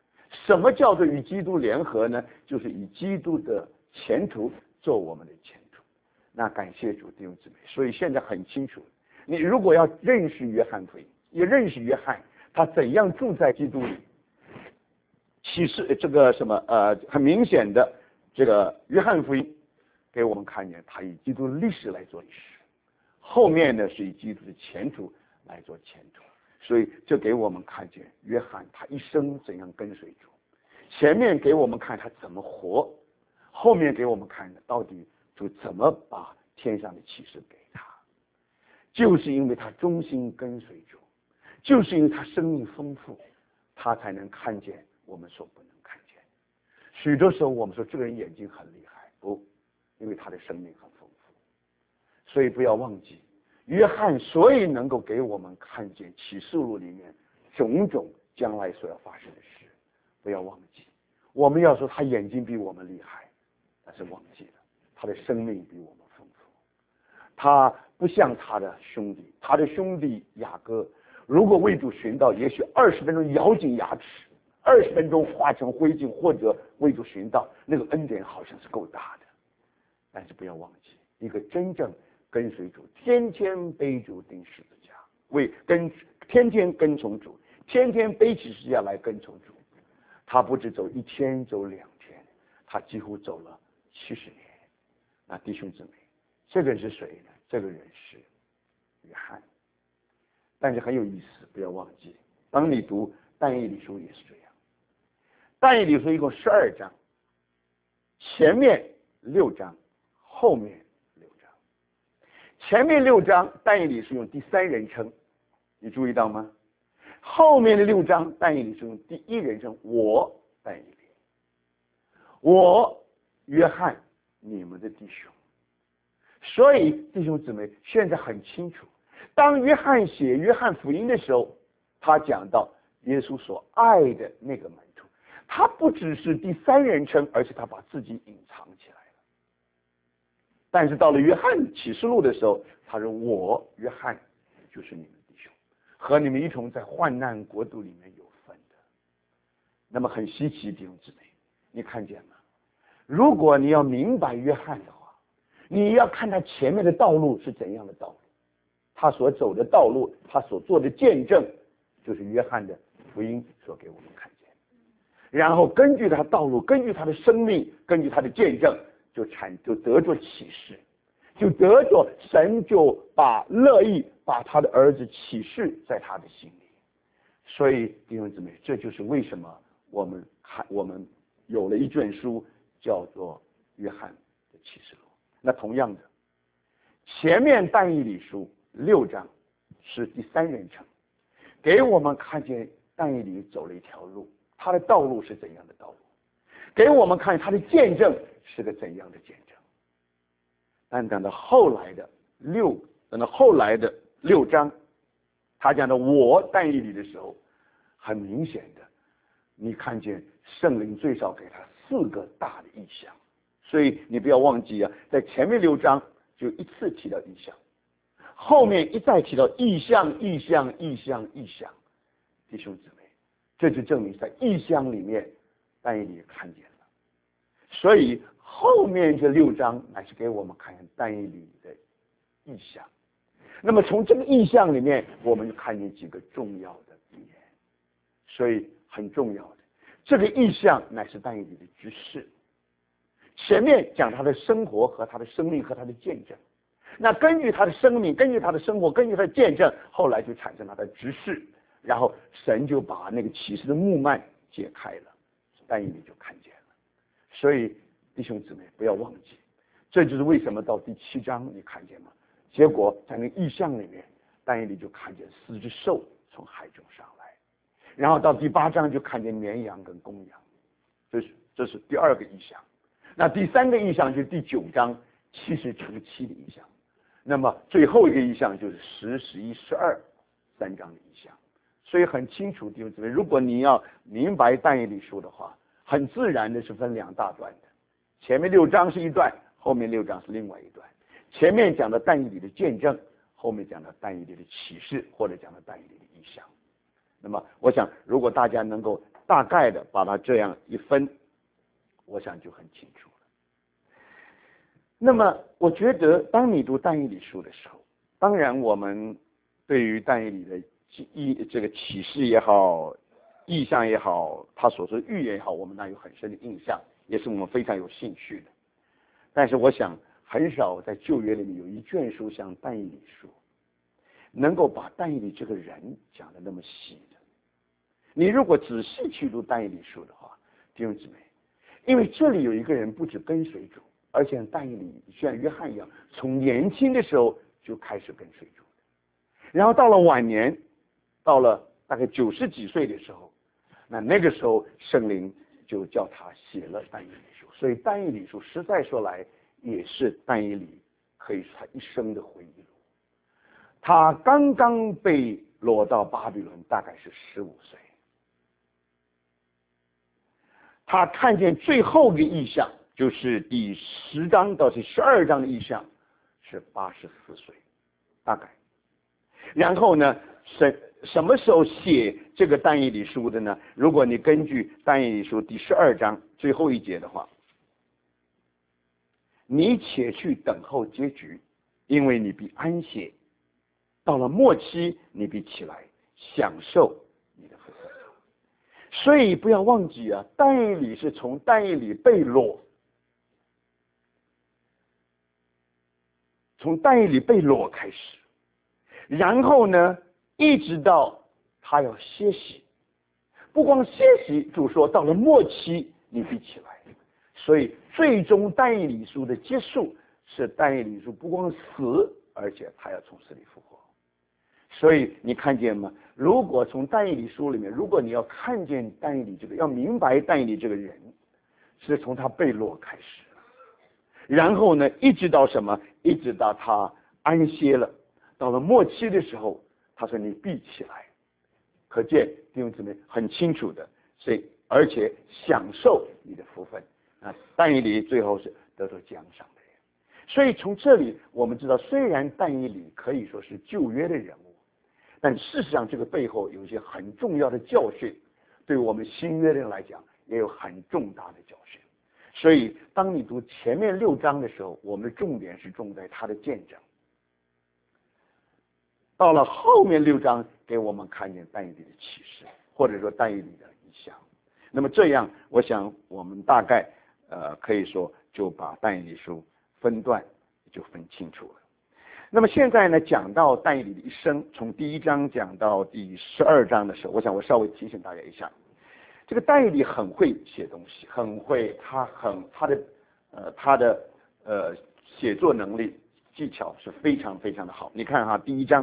什么叫做与基督联合呢？就是以基督的前途做我们的前途。那感谢主弟兄姊妹，所以现在很清楚，你如果要认识约翰福音，也认识约翰他怎样住在基督里，启示这个什么呃很明显的这个约翰福音给我们看见，他以基督的历史来做历史，后面呢是以基督的前途来做前途，所以这给我们看见约翰他一生怎样跟随主，前面给我们看他怎么活，后面给我们看到底主怎么把天上的启示给他，就是因为他忠心跟随主，就是因为他生命丰富，他才能看见我们所不能看见。许多时候我们说这个人眼睛很厉害，不，因为他的生命很丰富。所以不要忘记约翰所以能够给我们看见启示录里面种种将来所要发生的事，不要忘记，我们要说他眼睛比我们厉害，但是忘记了他的生命比我们丰富。他不像他的兄弟，他的兄弟雅各如果为主寻道，也许二十分钟咬紧牙齿，二十分钟化成灰烬，或者为主寻道，那个恩典好像是够大的。但是不要忘记，一个真正跟随主，天天背主钉十字架，为跟天天跟从主，天天背起十字架来跟从主，他不止走一天走两天，他几乎走了七十年。那弟兄姊妹，这个人是谁呢？这个人是约翰。但是很有意思，不要忘记，当你读但以理书也是这样。但以理书一共十二章，前面六章，后面六章。前面六章但以理是用第三人称，你注意到吗？后面的六章但以理是用第一人称，我但以理，我约翰，你们的弟兄。所以弟兄姊妹现在很清楚，当约翰写约翰福音的时候，他讲到耶稣所爱的那个门徒，他不只是第三人称，而且他把自己隐藏起来了。但是到了约翰启示录的时候，他说我约翰就是你们弟兄，和你们一同在患难国度里面有份的。那么很稀奇，弟兄姊妹，你看见吗？如果你要明白约翰的话，你要看他前面的道路是怎样的道路，他所走的道路，他所做的见证，就是约翰的福音所给我们看见。然后根据他道路，根据他的生命，根据他的见证，就产就得着启示，就得着神就把乐意把他的儿子启示在他的心里。所以弟兄姊妹，这就是为什么我们看我们有了一卷书叫做约翰的启示录。那同样的，前面但以理书六章是第三人称，给我们看见但以理走了一条路，他的道路是怎样的道路，给我们看他的见证是个怎样的见证。但等到后来的六等到后来的六章，他讲的我但以理的时候，很明显的你看见圣灵最少给他四个大的意象。所以你不要忘记啊，在前面六章就一次提到意象，后面一再提到意象意象意象意象。弟兄姊妹，这就证明在意象里面但以理看见了。所以后面这六章乃是给我们看见但以理的意象。那么从这个意象里面，我们就看见几个重要的预言。所以很重要的这个意象乃是但以理的指示。前面讲他的生活和他的生命和他的见证，那根据他的生命，根据他的生活，根据他的见证，后来就产生他的指示，然后神就把那个启示的幕幔解开了，但以理就看见了。所以弟兄姊妹不要忘记，这就是为什么到第七章你看见吗？结果在那个意象里面，但以理就看见四只兽从海中上来，然后到第八章就看见绵羊跟公羊，这是这是第二个意象。那第三个意象就是第九章七十除七的意象，那么最后一个意象就是十、十一、十二三章的意象。所以很清楚，弟兄姊妹，如果你要明白但以理书的话，很自然的是分两大段的，前面六章是一段，后面六章是另外一段。前面讲的但以理的见证，后面讲的但以理的启示，或者讲的但以理的意象。那么我想如果大家能够大概的把它这样一分，我想就很清楚了。那么我觉得当你读但以理书的时候，当然我们对于但以理的意这个启示也好，意象也好，他所说的预言也好，我们那有很深的印象，也是我们非常有兴趣的。但是我想很少在旧约里面有一卷书像但以理书，能够把但以理这个人讲得那么细的。你如果仔细去读但以理书的话，弟兄姊妹，因为这里有一个人不止跟随主，而且但以理像约翰一样，从年轻的时候就开始跟随主的，然后到了晚年，到了大概九十几岁的时候，那那个时候圣灵就叫他写了但以理书。所以但以理书实在说来也是但以理可以说他一生的回忆录。他刚刚被掳到巴比伦，大概是十五岁。他看见最后的意象，就是第十章到第十二章的意象，是八十四岁，大概。然后呢，什什么时候写这个但以理书的呢？如果你根据但以理书第十二章最后一节的话，你且去等候结局，因为你必安歇，到了末期，你必起来享受你的福分。所以不要忘记啊，但以理是从但以理被掳，从但以理被掳开始，然后呢，一直到他要歇息，不光歇息，主说到了末期你必起来。所以最终但以理书的结束是但以理书不光死，而且他要从死里复活。所以你看见吗？如果从但以理书里面，如果你要看见但以理这个，要明白但以理这个人，是从他被掳开始，然后呢，一直到什么？一直到他安歇了，到了末期的时候，他说你必起来。可见弟兄姊妹很清楚的，所以而且享受你的福分啊。但以理最后是得到奖赏的人。所以从这里我们知道，虽然但以理可以说是旧约的人物，但事实上这个背后有一些很重要的教训，对我们新约的人来讲也有很重大的教训。所以当你读前面六章的时候，我们的重点是重在他的见证。到了后面六章，给我们看见但以理的启示，或者说但以理的意象。那么这样，我想我们大概呃可以说就把但以理书分段就分清楚了。那么现在呢，讲到但以理的一生，从第一章讲到第十二章的时候，我想我稍微提醒大家一下，这个但以理很会写东西，很会，他很他的呃他的呃写作能力技巧是非常非常的好。你看哈，第一章，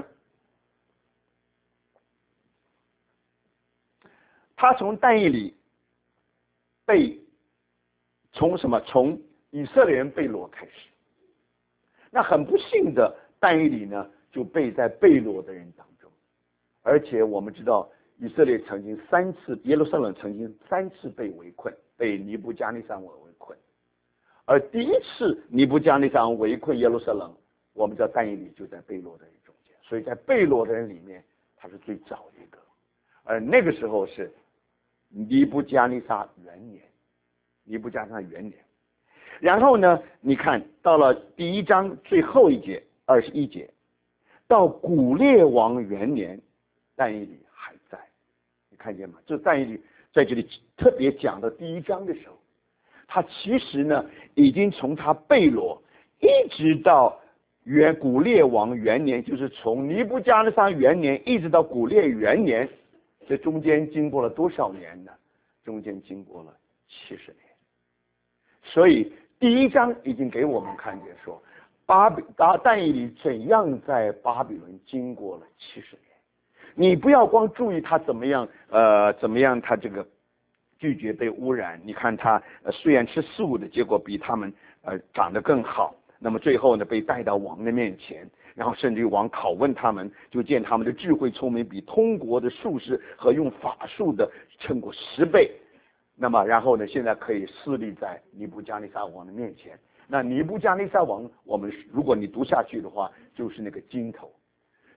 他从但以理被从什么从以色列人被掳开始，那很不幸的，但以理呢就被在被掳的人当中，而且我们知道以色列曾经三次，耶路撒冷曾经三次被围困，被尼布加尼撒王围困，而第一次尼布加尼撒王围困耶路撒冷，我们知道但以理就在被掳的人中间，所以在被掳的人里面他是最早的一个，而那个时候是尼布加尼撒元年，尼布加尼撒元年。然后呢，你看到了第一章最后一节二十一节，到古列王元年，但以理还在，你看见吗？这但以理在这里特别讲到第一章的时候，他其实呢已经从他被掳一直到元古列王元年，就是从尼布加尼撒元年一直到古列元年，这中间经过了多少年呢？中间经过了七十年。所以第一章已经给我们看见说，巴比但以理怎样在巴比伦经过了七十年。你不要光注意他怎么样，呃，怎么样他这个拒绝被污染。你看他、呃、虽然吃素的，结果比他们呃长得更好。那么最后呢，被带到王的面前，然后甚至于王拷问他们，就见他们的智慧聪明比通国的术士和用法术的称过十倍。那么然后呢，现在可以侍立在尼布加尼撒王的面前。那尼布加尼撒王，我们如果你读下去的话，就是那个金头，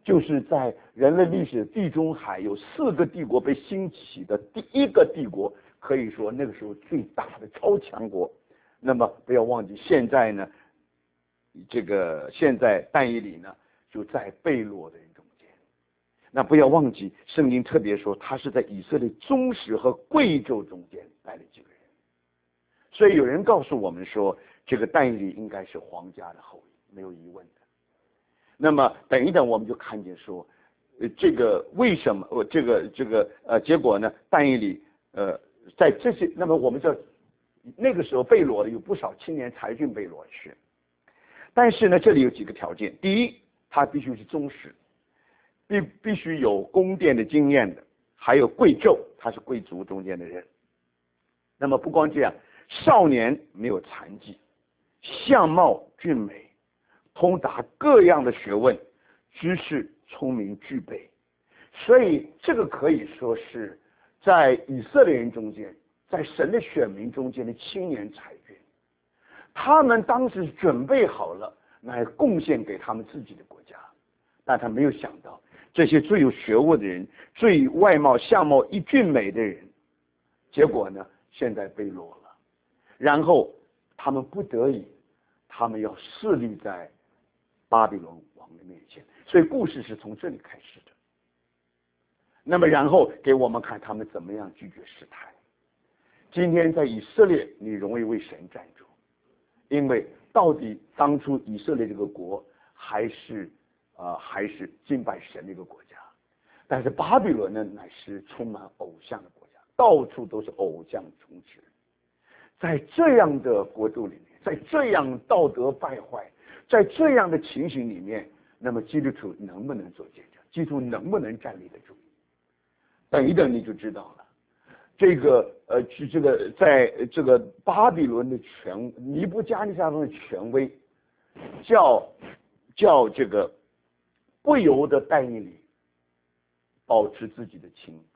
就是在人类历史地中海有四个帝国被兴起的第一个帝国，可以说那个时候最大的超强国。那么不要忘记，现在呢，这个现在但以理呢就在被掳的人中间。那不要忘记，圣经特别说他是在以色列宗室和贵胄中间来了几个人。所以有人告诉我们说，这个但以理应该是皇家的后裔，没有疑问的。那么等一等，我们就看见说，呃，这个为什么我这个这个呃，结果呢？但以理呃，在这些，那么我们知道那个时候被掳的有不少青年才俊被掳去，但是呢，这里有几个条件：第一，他必须是宗室，必必须有宫殿的经验的，还有贵胄，他是贵族中间的人。那么不光这样，少年没有残疾，相貌俊美。通达各样的学问，知识聪明具备，所以这个可以说是在以色列人中间，在神的选民中间的青年才俊。他们当时准备好了来贡献给他们自己的国家，但他没有想到，这些最有学问的人，最外貌相貌一俊美的人，结果呢，现在被掳了，然后他们不得已，他们要侍立在巴比伦王的面前，所以故事是从这里开始的。那么然后给我们看他们怎么样拒绝试探。今天在以色列，你容易为神站住，因为到底当初以色列这个国还是呃还是敬拜神的一个国家，但是巴比伦呢乃是充满偶像的国家，到处都是偶像充斥。在这样的国度里面，在这样道德败坏，在这样的情形里面，那么基督徒能不能做见证？基督徒能不能站立得住？等一等你就知道了。这个呃，这个在这个巴比伦的权，尼布加尼撒王的权威，叫叫这个不由得但以理保持自己的清洁，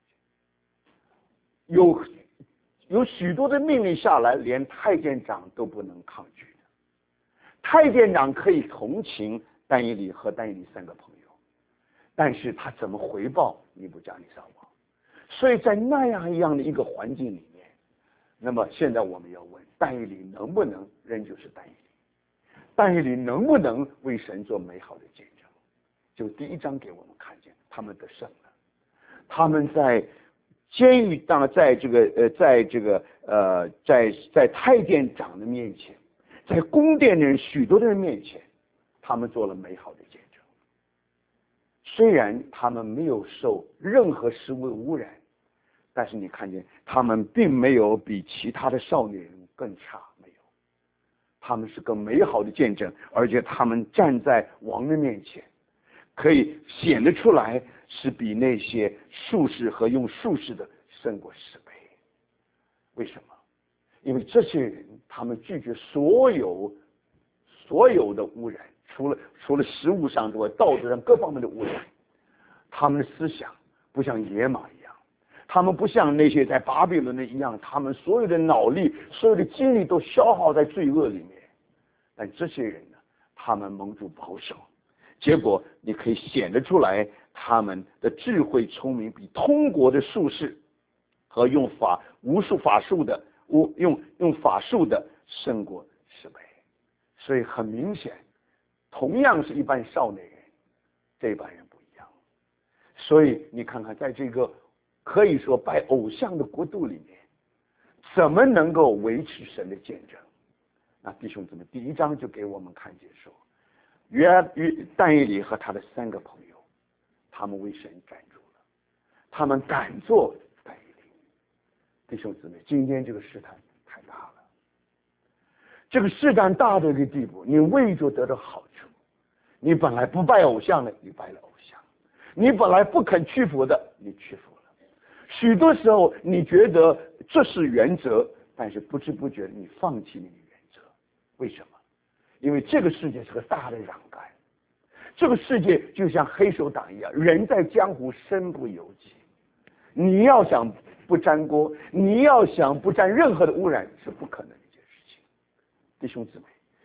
有有许多的命令下来，连太监长都不能抗拒的。太监长可以同情但以理和但以理三个朋友，但是他怎么回报尼布加尼撒王？所以在那样一样的一个环境里面，那么现在我们要问，但以理能不能仍旧是但以理？但以理能不能为神做美好的见证？就第一章给我们看见他们得胜了，他们在监狱当在这个呃在这个呃在在太监长的面前，在宫殿的人许多的人面前，他们做了美好的见证。虽然他们没有受任何食物的污染，但是你看见他们并没有比其他的少年人更差，没有，他们是个美好的见证，而且他们站在王的面前，可以显得出来是比那些术士和用术士的胜过十倍。为什么？因为这些人他们拒绝所有所有的污染，除了除了食物上之外，道德上各方面的污染。他们的思想不像野马一样，他们不像那些在巴比伦的一样，他们所有的脑力所有的精力都消耗在罪恶里面。但这些人呢，他们蒙住保守，结果你可以显得出来，他们的智慧聪明比通国的术士和用法无数法术的用用法术的胜过十倍。所以很明显，同样是一般少年人，这班人不一样。所以你看看，在这个可以说拜偶像的国度里面，怎么能够维持神的见证？那弟兄姊妹，第一章就给我们看见说，约约但以理和他的三个朋友，他们为神站住了，他们敢做但以理。弟兄姊妹，今天这个试探太大了，这个试探大的一个地步，你为着得到好处，你本来不拜偶像的，你拜了偶像；你本来不肯屈服的，你屈服了。许多时候你觉得这是原则，但是不知不觉你放弃你的原则。为什么？因为这个世界是个大的嚷干，这个世界就像黑手党一样，人在江湖身不由己。你要想不沾锅，你要想不沾任何的污染，是不可能的一件事情。弟兄姊妹，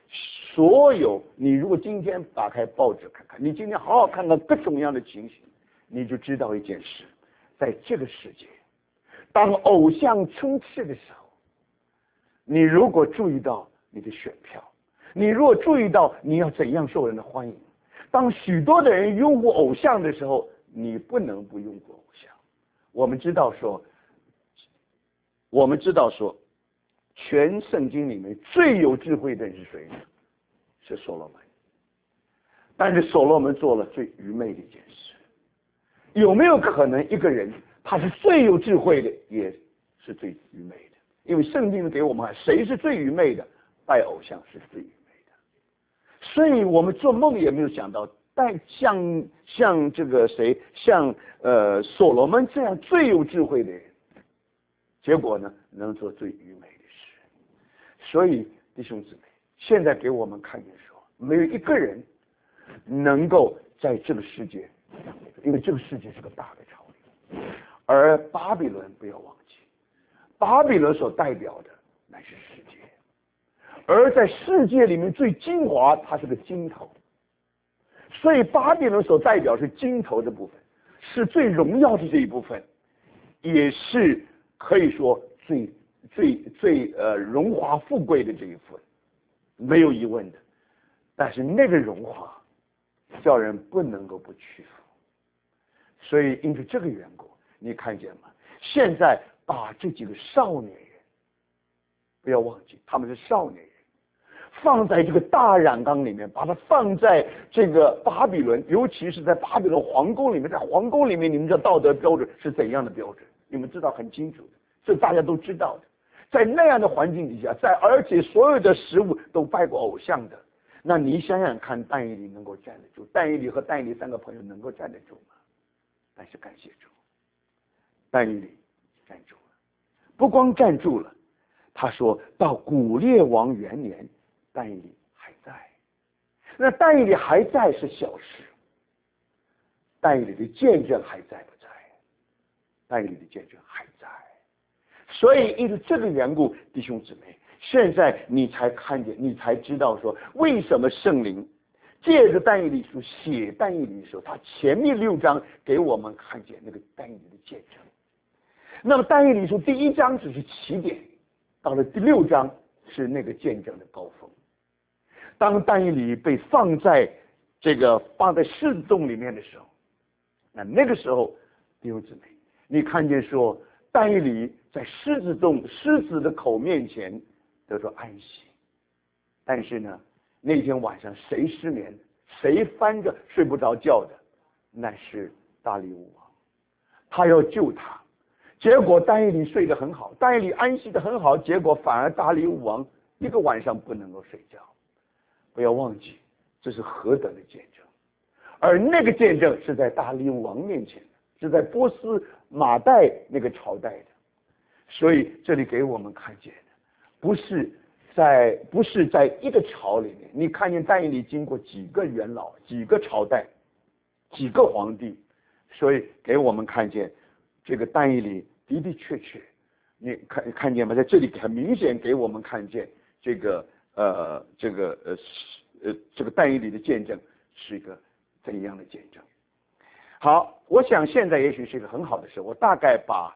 所有你如果今天打开报纸看看，你今天好好看看各种各样的情形，你就知道一件事，在这个世界，当偶像充斥的时候，你如果注意到你的选票，你如果注意到你要怎样受人的欢迎，当许多的人拥护偶像的时候，你不能不拥护偶像。我们知道说，我们知道说，全圣经里面最有智慧的人是谁呢？是所罗门。但是所罗门做了最愚昧的一件事。有没有可能一个人他是最有智慧的，也是最愚昧的？因为圣经给我们看，谁是最愚昧的？拜偶像是最愚昧的。所以我们做梦也没有想到，但像像这个谁，像呃所罗门这样最有智慧的人，结果呢能做最愚昧的事。所以弟兄姊妹，现在给我们看见说，没有一个人能够在这个世界，因为这个世界是个大的潮流，而巴比伦不要忘记，巴比伦所代表的乃是世界，而在世界里面最精华，它是个金头，所以巴比伦所代表是金头的部分，是最荣耀的这一部分，也是可以说最最最呃荣华富贵的这一部分，没有疑问的。但是那个荣华叫人不能够不屈服，所以因为这个缘故，你看见吗？现在把这几个少年人，不要忘记他们是少年人，放在这个大染缸里面，把它放在这个巴比伦，尤其是在巴比伦皇宫里面，在皇宫里面，你们的道德标准是怎样的标准？你们知道很清楚的，这大家都知道的。在那样的环境底下，在而且所有的食物都拜过偶像的，那你想想看，但以理能够站得住？但以理和但以理三个朋友能够站得住吗？但是感谢主，但以理站住了，不光站住了，他说到古列王元年，但以理还在。那但以理还在是小事，但以理的见证还在不在？但以理的见证还在。所以因为这个缘故，弟兄姊妹，现在你才看见，你才知道说，为什么圣灵借着但以理书写但以理的时候，他前面六章给我们看见那个但以理的见证。那么但以理书第一章只是起点，到了第六章是那个见证的高峰。当但以理被放在这个放在狮子洞里面的时候，那那个时候弟兄姊妹，你看见说但以理在狮子洞狮子的口面前得到安息。但是呢，那天晚上谁失眠，谁翻着睡不着觉的？那是大利乌王，他要救他。结果但以理睡得很好，但以理安息得很好，结果反而大利乌王一个晚上不能够睡觉。不要忘记，这是何等的见证！而那个见证是在大利乌王面前的，是在波斯马代那个朝代的。所以这里给我们看见的，不是在不是在一个朝里面，你看见但以理经过几个元老、几个朝代、几个皇帝，所以给我们看见这个但以理的的确确，你看看见吗？在这里很明显给我们看见这个呃这个呃呃这个但以理的见证是一个怎样的见证。好，我想现在也许是一个很好的事，我大概把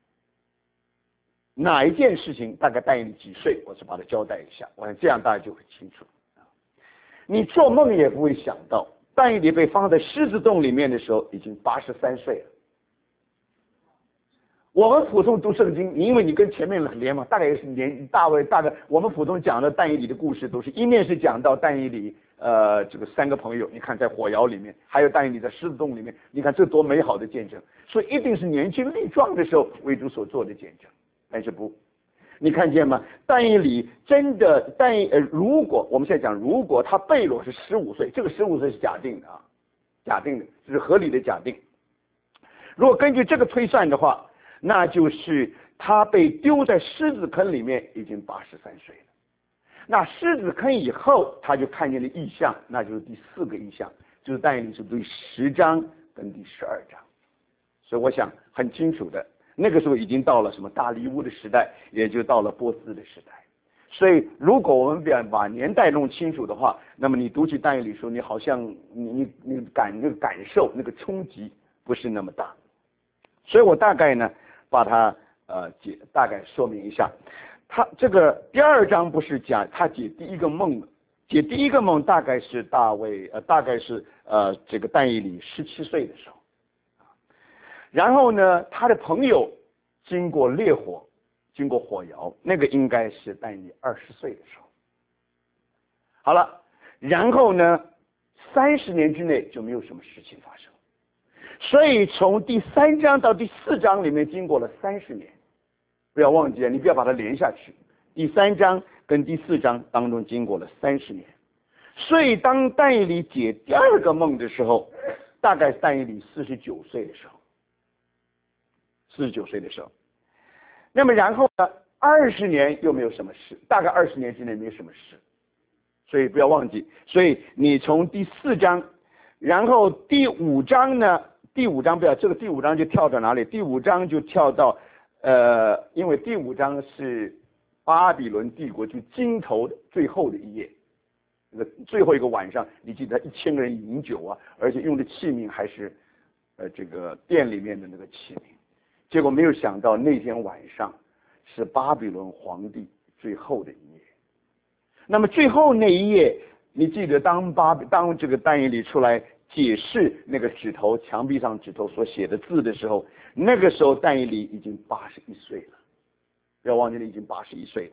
哪一件事情大概但以理几岁，我是把它交代一下，我想这样大家就很清楚。你做梦也不会想到，但以理被放在狮子洞里面的时候已经八十三岁了。我们普通读圣经，因为你跟前面连嘛，大概也是连大卫大概我们普通讲的但以理的故事，都是一面是讲到但以理呃这个三个朋友，你看在火窑里面，还有但以理在狮子洞里面，你看这多美好的见证。所以一定是年轻力壮的时候为主所做的见证。但是不，你看见吗？但以理真的但呃，如果我们现在讲，如果他贝罗是十五岁，这个十五岁是假定的啊，假定的，这是合理的假定。如果根据这个推算的话，那就是他被丢在狮子坑里面已经八十三岁了。那狮子坑以后，他就看见了异象，那就是第四个异象，就是但以理书第十章跟第十二章。所以我想很清楚的。那个时候已经到了什么大利乌的时代，也就到了波斯的时代。 所以如果我们把把年代弄清楚的话，那么你读起但以理书，你好像你你你感那个感受那个冲击不是那么大。所以我大概呢把它呃解大概说明一下。他这个第二章不是讲他解第一个梦，解第一个梦大概是大卫呃大概是呃这个但以理十七岁的时候，然后呢他的朋友经过烈火经过火窑，那个应该是但以理二十岁的时候。好了，然后呢三十年之内就没有什么事情发生，所以从第三章到第四章里面经过了三十年。不要忘记，你不要把它连下去。第三章跟第四章当中经过了三十年，所以当但以理解第二个梦的时候，大概但以理四十九岁的时候，四十九岁的时候。那么然后呢，二十年又没有什么事，大概二十年之内没有什么事，所以不要忘记。所以你从第四章，然后第五章呢，第五章不要这个第五章就跳到哪里？第五章就跳到。呃，因为第五章是巴比伦帝国就尽头的最后的一页，那个最后一个晚上，你记得一千个人饮酒啊，而且用的器皿还是呃这个店里面的那个器皿。结果没有想到那天晚上是巴比伦皇帝最后的一页。那么最后那一页，你记得当巴当这个但以理出来解释那个指头墙壁上指头所写的字的时候，那个时候但以理已经八十一岁了，不要忘记了，已经八十一岁了。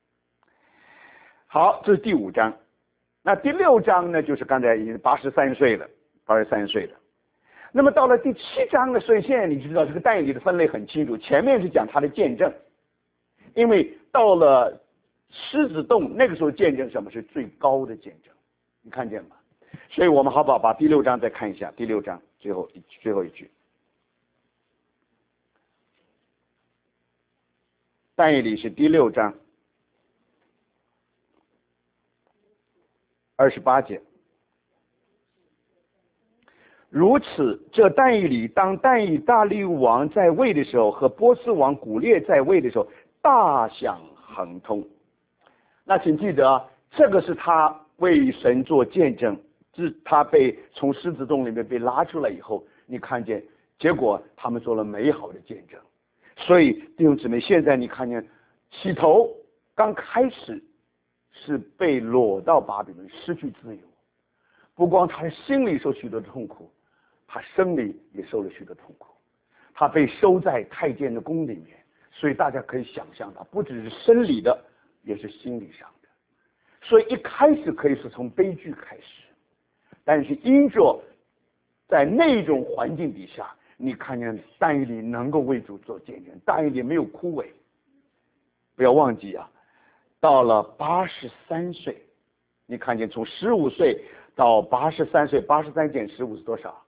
好，这是第五章。那第六章呢，就是刚才已经八十三岁了，八十三岁了。那么到了第七章呢，所以现在你知道这个但以理的分类很清楚，前面是讲他的见证，因为到了狮子洞那个时候见证什么是最高的见证，你看见吗？所以我们好不好把第六章再看一下？第六章最后一最后一句，但以理是第六章二十八节。如此，这但以理当但以大利乌王在位的时候，和波斯王古列在位的时候，大享亨通。那请记得啊，这个是他为神做见证。是他被从狮子洞里面被拉出来以后，你看见结果他们做了美好的见证。所以弟兄姊妹，现在你看见起头刚开始是被裸到巴比伦，失去自由，不光他的心里受许多的痛苦，他生理也受了许多痛苦。他被收在太监的宫里面，所以大家可以想象他不只是生理的，也是心理上的。所以一开始可以是从悲剧开始，但是因着在那种环境底下，你看见但以理能够为主做见证，但以理没有枯萎。不要忘记啊，到了八十三岁，你看见从十五岁到八十三岁，八十三减十五是多少？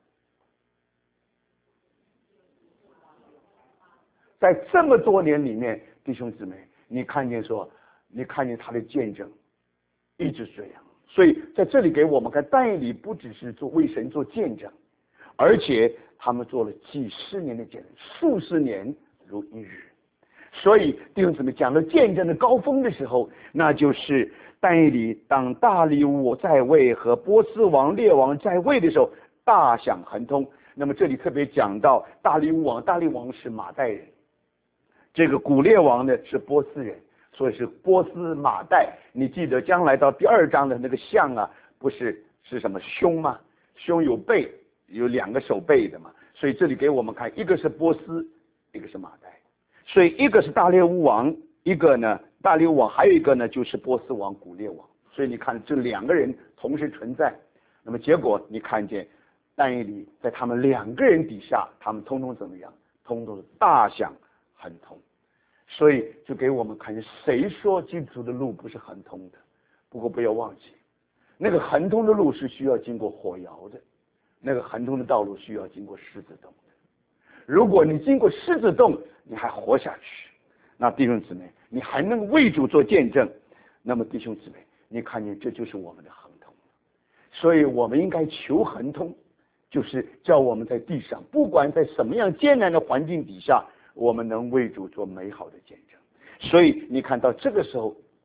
在这么多年里面，弟兄姊妹，你看见说，你看见他的见证一直这样。所以在这里给我们看，但以理不只是做为神做见证，而且他们做了几十年的见证，数十年如一日。所以弟兄姊妹，讲到见证的高峰的时候，那就是但以理当大利乌在位和波斯王列王在位的时候，大享亨通。那么这里特别讲到大利乌王，大利王是马代人，这个古列王呢是波斯人，所以是波斯马代。你记得将来到第二章的那个像啊，不是是什么胸吗？胸有背，有两个手背的嘛。所以这里给我们看，一个是波斯，一个是马代。所以一个是大利乌王，一个呢大利乌王，还有一个呢就是波斯王古列王。所以你看这两个人同时存在，那么结果你看见但以理在他们两个人底下，他们通通怎么样？通通是大享亨通。所以就给我们看见，谁说基督徒的路不是亨通的？不过不要忘记，那个亨通的路是需要经过火窑的，那个亨通的道路需要经过狮子洞的。如果你经过狮子洞，你还活下去，那弟兄姊妹，你还能为主做见证，那么弟兄姊妹，你看见这就是我们的亨通。所以我们应该求亨通，就是叫我们在地上，不管在什么样艰难的环境底下，我们能为主做美好的见证。所以你看到这个时候，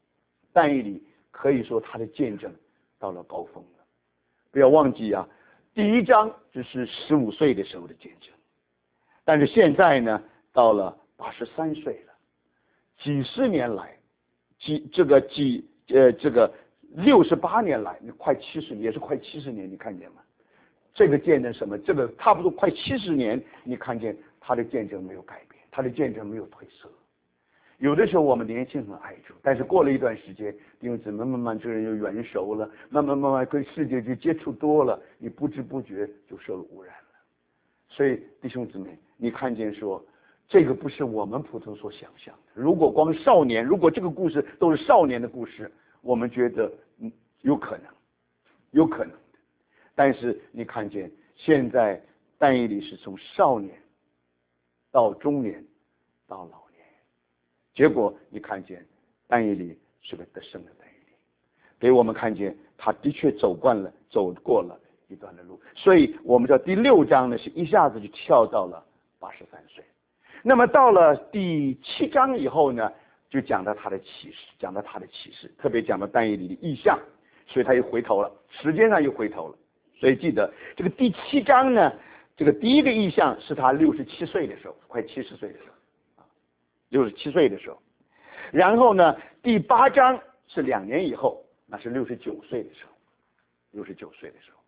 但以理可以说他的见证到了高峰了。不要忘记啊，第一章只是十五岁的时候的见证，但是现在呢，到了八十三岁了，几十年来，几这个几呃这个六十八年来，快七十也是快七十年，你看见吗？这个见证什么？这个差不多快七十年，你看见他的见证没有改变，他的见证没有褪色。有的时候我们年轻很爱主，但是过了一段时间，弟兄姊妹慢慢这个人就圆熟了，慢慢慢慢跟世界就接触多了，你不知不觉就受了污染了。所以弟兄姊妹，你看见说，这个不是我们普通所想象的。如果光少年，如果这个故事都是少年的故事，我们觉得嗯有可能，有可能的。但是你看见现在但以理是从少年到中年到老年，结果你看见但以理是个得胜的但以理，给我们看见他的确走惯了走过了一段的路。所以我们知道第六章呢是一下子就跳到了八十三岁。那么到了第七章以后呢，就讲到他的启示，讲到他的启示，特别讲到但以理的意象，所以他又回头了，时间上又回头了。所以记得这个第七章呢，这个第一个意象是他六十七岁的时候，快七十岁的时候，啊，六十七岁的时候。然后呢，第八章是两年以后，那是六十九岁的时候，六十九岁的时候。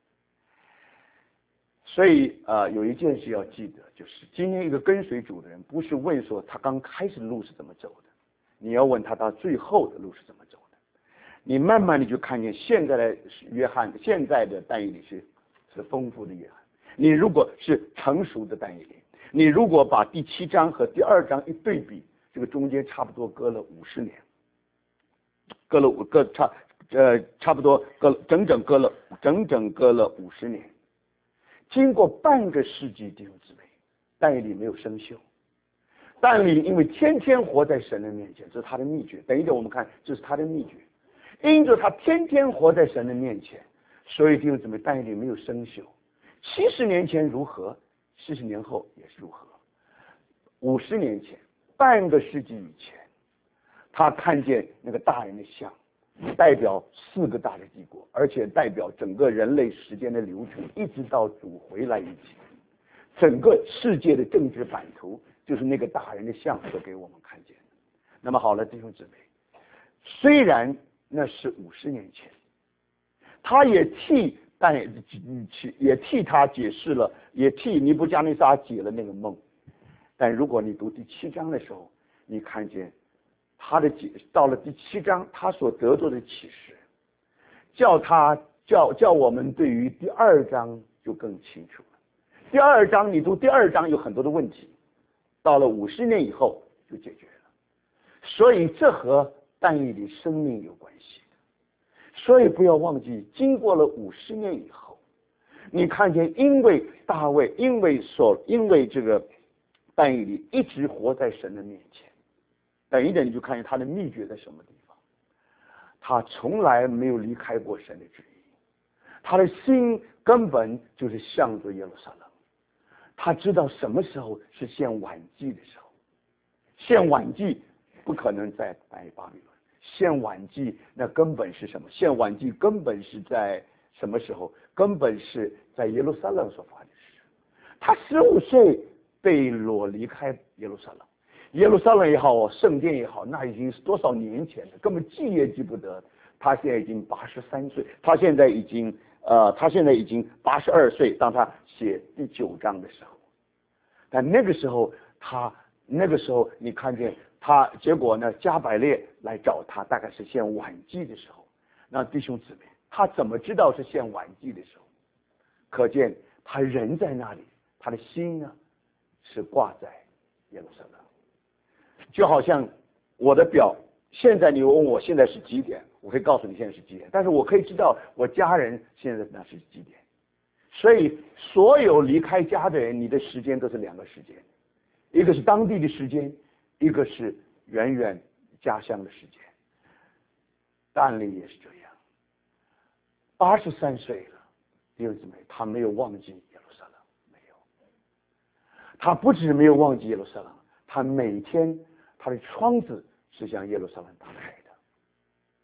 所以呃，有一件事要记得，就是今天一个跟随主的人，不是问说他刚开始的路是怎么走的，你要问他到最后的路是怎么走的。你慢慢的就看见现在的约翰，现在的但以理是是丰富的约翰。你如果是成熟的但以理，你如果把第七章和第二章一对比，这个中间差不多隔了五十年，隔了五隔差呃差不多隔整整隔了整整隔了五十年。经过半个世纪，弟兄姊妹，但以理没有生锈。但以理因为天天活在神的面前，这是他的秘诀。等一点我们看，这是他的秘诀。因着他天天活在神的面前，所以弟兄姊妹，但以理没有生锈。七十年前如何，七十年后也是如何。五十年前，半个世纪以前，他看见那个大人的像，代表四个大的帝国，而且代表整个人类时间的流程，一直到主回来以前，整个世界的政治版图就是那个大人的像所给我们看见的。那么好了，弟兄姊妹，虽然那是五十年前，他也替但也替他解释了，也替尼布加尼撒解了那个梦。但如果你读第七章的时候，你看见他的解，到了第七章，他所得到的启示，叫他叫叫我们对于第二章就更清楚了。第二章你读第二章有很多的问题，到了五十年以后就解决了。所以这和但以理生命有关系的。所以不要忘记，经过了五十年以后，你看见因为大卫，因为所因为这个但以理一直活在神的面前。等一等，你就看见他的秘诀在什么地方。他从来没有离开过神的旨意，他的心根本就是向着耶路撒冷。他知道什么时候是献晚祭的时候，献晚祭不可能在拜巴比伦，献晚祭那根本是什么？献晚祭根本是在什么时候？根本是在耶路撒冷所发生的事。他十五岁被掳离开耶路撒冷。耶路撒冷也好，圣殿也好，那已经是多少年前了，根本记也记不得。他现在已经八十三岁，他现在已经呃，他现在已经八十二岁。当他写第九章的时候，但那个时候他那个时候你看见他，结果呢，加百列来找他，大概是献晚祭的时候。那弟兄姊妹，他怎么知道是献晚祭的时候？可见他人在那里，他的心呢是挂在耶路撒冷。就好像我的表，现在你问我现在是几点，我可以告诉你现在是几点，但是我可以知道我家人现在那是几点。所以所有离开家的人，你的时间都是两个时间，一个是当地的时间，一个是远远家乡的时间。但利也是这样，八十三岁了，弟兄姊妹，他没有忘记耶路撒冷，没有。他不止没有忘记耶路撒冷，他每天他的窗子是向耶路撒冷打开的。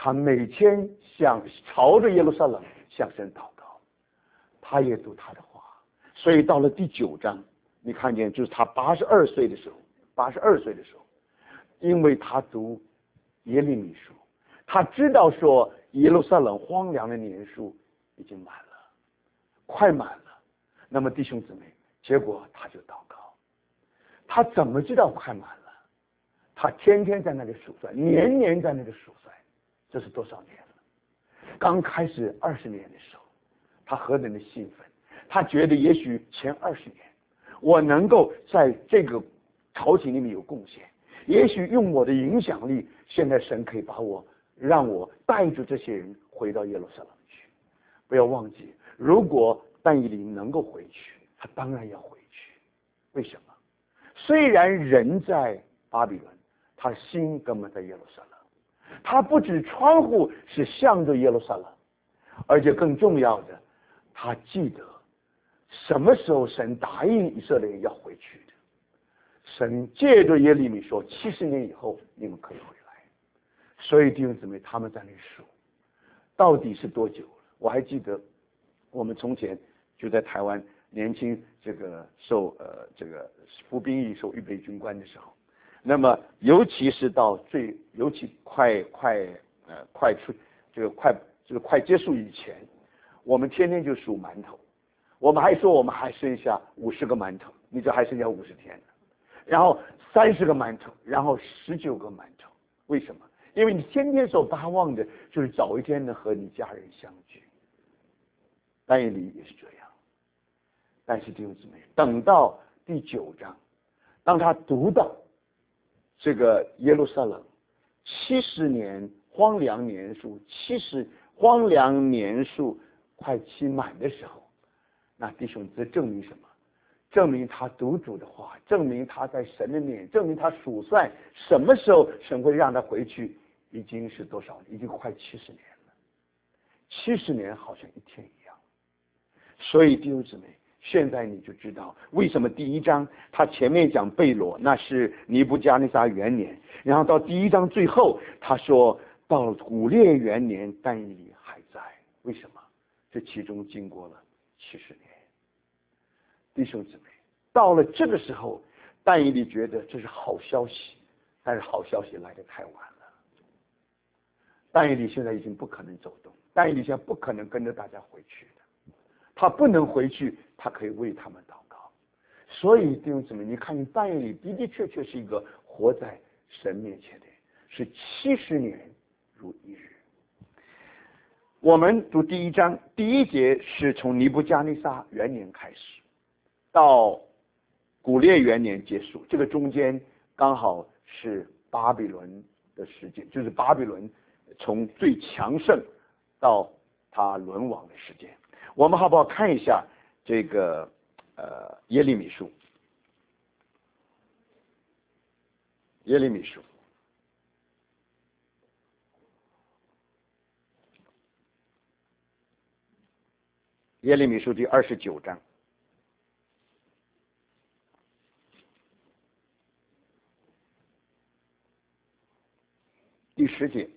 他每天向朝着耶路撒冷向神祷告，他也读他的话。所以到了第九章，你看见就是他八十二岁的时候，八十二岁的时候，因为他读耶利米书，他知道说耶路撒冷荒凉的年数已经满了，快满了。那么弟兄姊妹，结果他就祷告。他怎么知道快满了？他天天在那里数算，年年在那里数算，这是多少年了？刚开始二十年的时候，他何等的兴奋！他觉得也许前二十年，我能够在这个朝廷里面有贡献，也许用我的影响力，现在神可以把我让我带着这些人回到耶路撒冷去。不要忘记，如果但以理能够回去，他当然要回去。为什么？虽然人在巴比伦，他的心根本在耶路撒冷。他不止窗户是向着耶路撒冷，而且更重要的，他记得什么时候神答应以色列人要回去的。神借着耶利米说，七十年以后你们可以回来。所以弟兄姊妹，他们在那数到底是多久了？我还记得我们从前就在台湾年轻这个受呃这个服兵役受预备军官的时候，那么尤其是到最尤其快快呃快出这个快这个快结束以前，我们天天就数馒头，我们还说我们还剩下五十个馒头，你这还剩下五十天呢，然后三十个馒头，然后十九个馒头。为什么？因为你天天所盼望的就是早一天能和你家人相聚。但以理也是这样。但是弟兄姊妹，等到第九章，当他读到这个耶路撒冷七十年荒凉年数，七十荒凉年数快期满的时候，那弟兄，这证明什么？证明他读主的话，证明他在神的面，证明他数算什么时候神会让他回去，已经是多少？已经快七十年了。七十年好像一天一样。所以弟兄姊妹，现在你就知道为什么第一章他前面讲贝罗，那是尼布加尼撒元年，然后到第一章最后他说到了古列元年，但以理还在。为什么？这其中经过了七十年。弟兄姊妹，到了这个时候，但以理觉得这是好消息，但是好消息来得太晚了。但以理现在已经不可能走动，但以理现在不可能跟着大家回去的，他不能回去，他可以为他们祷告。所以弟兄姊妹，你看见但以理的的确确是一个活在神面前的人，是七十年如一日。我们读第一章，第一节是从尼布加尼撒元年开始，到古列元年结束，这个中间刚好是巴比伦的时间，就是巴比伦从最强盛到他沦亡的时间。我们好不好看一下这个呃耶利米书？耶利米书，耶利米书第二十九章。第十节，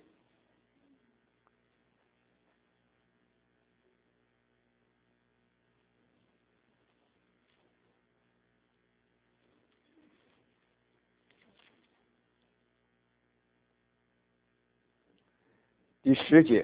第十节，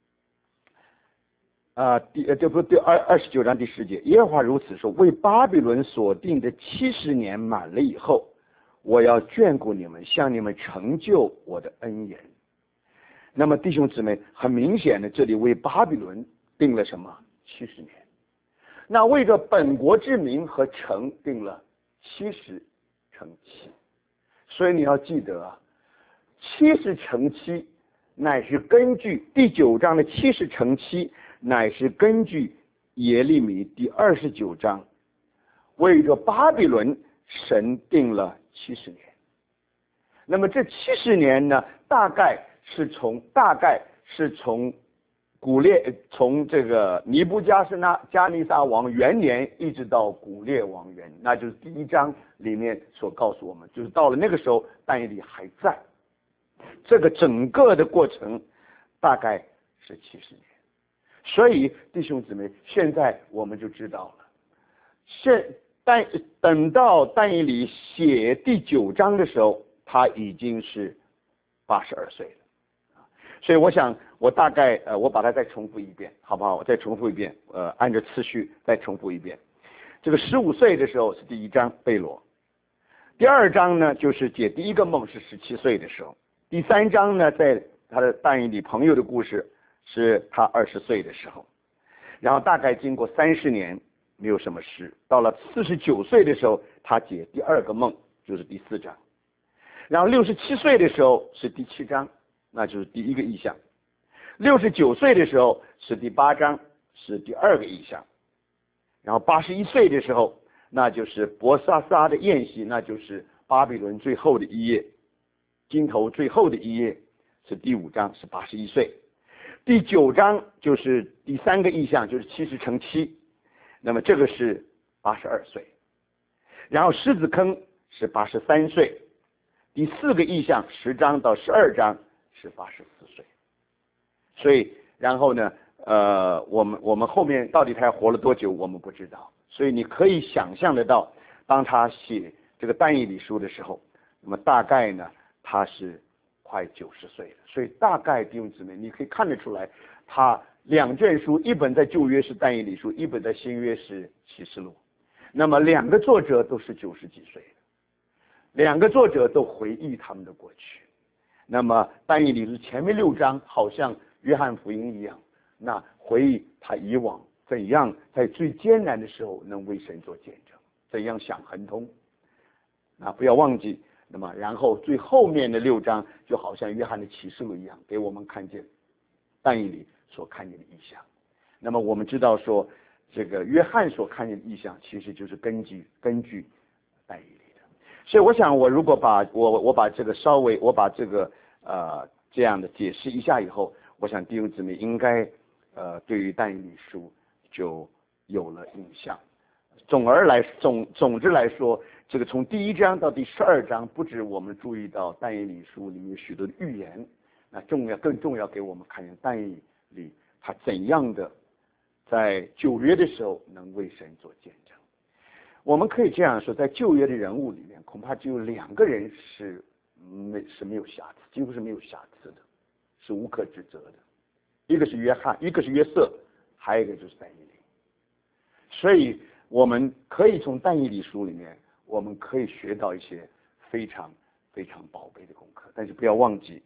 啊，第呃，这不第二二十九章第十节，耶和华如此说：为巴比伦所定的七十年满了以后，我要眷顾你们，向你们成就我的恩言。那么弟兄姊妹，很明显的，这里为巴比伦定了什么？七十年。那为着本国之民和城定了七十乘七。所以你要记得啊，七十乘七乃是根据第九章的七十乘七，乃是根据耶利米第二十九章为着巴比伦神定了七十年。那么这七十年呢，大概是从大概是从古列从这个尼布加斯那加尼撒王元年一直到古列王元，那就是第一章里面所告诉我们，就是到了那个时候但以理还在。这个整个的过程大概是七十年。所以弟兄姊妹，现在我们就知道了，现但等到但以理写第九章的时候，他已经是八十二岁了。所以我想，我大概呃，我把它再重复一遍，好不好？我再重复一遍，呃，按照次序再重复一遍。这个十五岁的时候是第一章贝罗，第二章呢就是解第一个梦是十七岁的时候，第三章呢在他的但以理朋友的故事是他二十岁的时候，然后大概经过三十年没有什么事，到了四十九岁的时候他解第二个梦，就是第四章，然后六十七岁的时候是第七章，那就是第一个意象，六十九岁的时候是第八章，是第二个意象，然后八十一岁的时候那就是伯沙撒的宴席，那就是巴比伦最后的一页，金头最后的一页是第五章，是八十一岁。第九章就是第三个意象，就是七十乘七，那么这个是八十二岁。然后狮子坑是八十三岁，第四个意象十章到十二章是八十四岁。所以然后呢呃我们我们后面到底他活了多久我们不知道，所以你可以想象得到，当他写这个但以理书的时候，那么大概呢他是快九十岁了。所以大概弟兄姊妹你可以看得出来，他两卷书，一本在旧约是但以理书，一本在新约是启示录，那么两个作者都是九十几岁的，两个作者都回忆他们的过去。那么但以理是前面六章好像约翰福音一样，那回忆他以往怎样在最艰难的时候能为神做见证，怎样想亨通。那不要忘记，那么然后最后面的六章就好像约翰的启示录一样，给我们看见但以理所看见的异象。那么我们知道说，这个约翰所看见的异象其实就是根据根据但以理的。所以我想，我如果把我我把这个稍微我把这个呃这样的解释一下以后，我想弟兄姊妹应该呃对于但以理书就有了印象。总而来总总之来说，这个从第一章到第十二章，不止我们注意到但以理书里面许多的预言，那重要更重要给我们看见但以理他怎样的在旧约的时候能为神做见证。我们可以这样说，在旧约的人物里面，恐怕只有两个人是没是没有瑕疵，几乎是没有瑕疵的，是无可指责的。一个是约翰，一个是约瑟，还有一个就是但以理。所以我们可以从但以理书里面，我们可以学到一些非常非常宝贝的功课。但是不要忘记，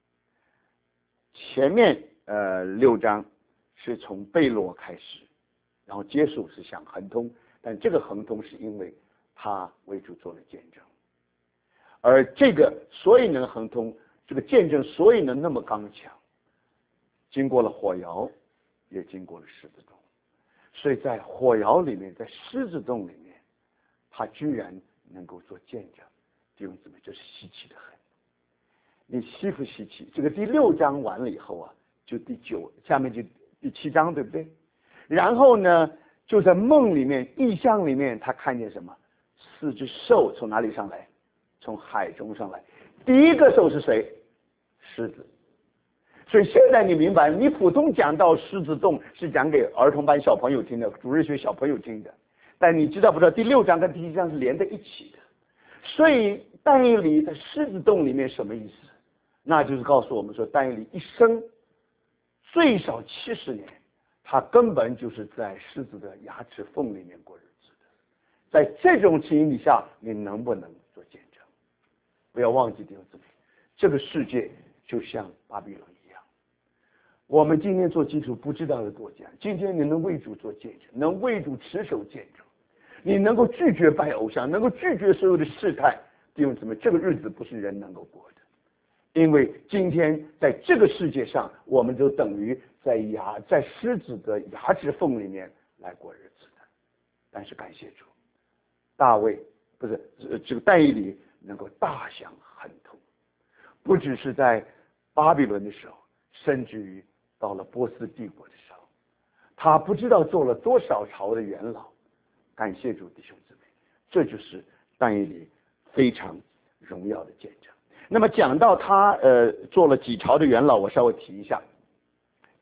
前面呃六章是从贝罗开始，然后结束是想亨通，但这个亨通是因为他为主做了见证，而这个所以能亨通，这个见证所以能那么刚强，经过了火窑，也经过了狮子洞。所以在火窑里面，在狮子洞里面，他居然能够做见证，弟兄姊妹，这是稀奇的很。你稀不稀奇？这个第六章完了以后啊，就第九，下面就第七章，对不对？然后呢，就在梦里面、异象里面，他看见什么？四只兽从哪里上来？从海中上来。第一个兽是谁？狮子。所以现在你明白，你普通讲到狮子洞是讲给儿童班小朋友听的，主日学小朋友听的，但你知道不知道第六章跟第七章是连在一起的？所以但以理在狮子洞里面什么意思？那就是告诉我们说，但以理一生最少七十年，他根本就是在狮子的牙齿缝里面过日子的。在这种情形底下，你能不能做见证？不要忘记弟兄姊妹，这个世界就像巴比伦一样。我们今天做基督徒不知道有多讲，今天你能为主做见证，能为主持守见证，你能够拒绝拜偶像，能够拒绝所有的试探，弟兄姊妹，这个日子不是人能够过的。因为今天在这个世界上，我们就等于在牙在狮子的牙齿缝里面来过日子的。但是感谢主，大卫不是这个但以理能够大享亨通，不只是在巴比伦的时候，甚至于到了波斯帝国的时候，他不知道做了多少朝的元老。感谢主弟兄姊妹，这就是但以理非常荣耀的见证。那么讲到他呃做了几朝的元老，我稍微提一下。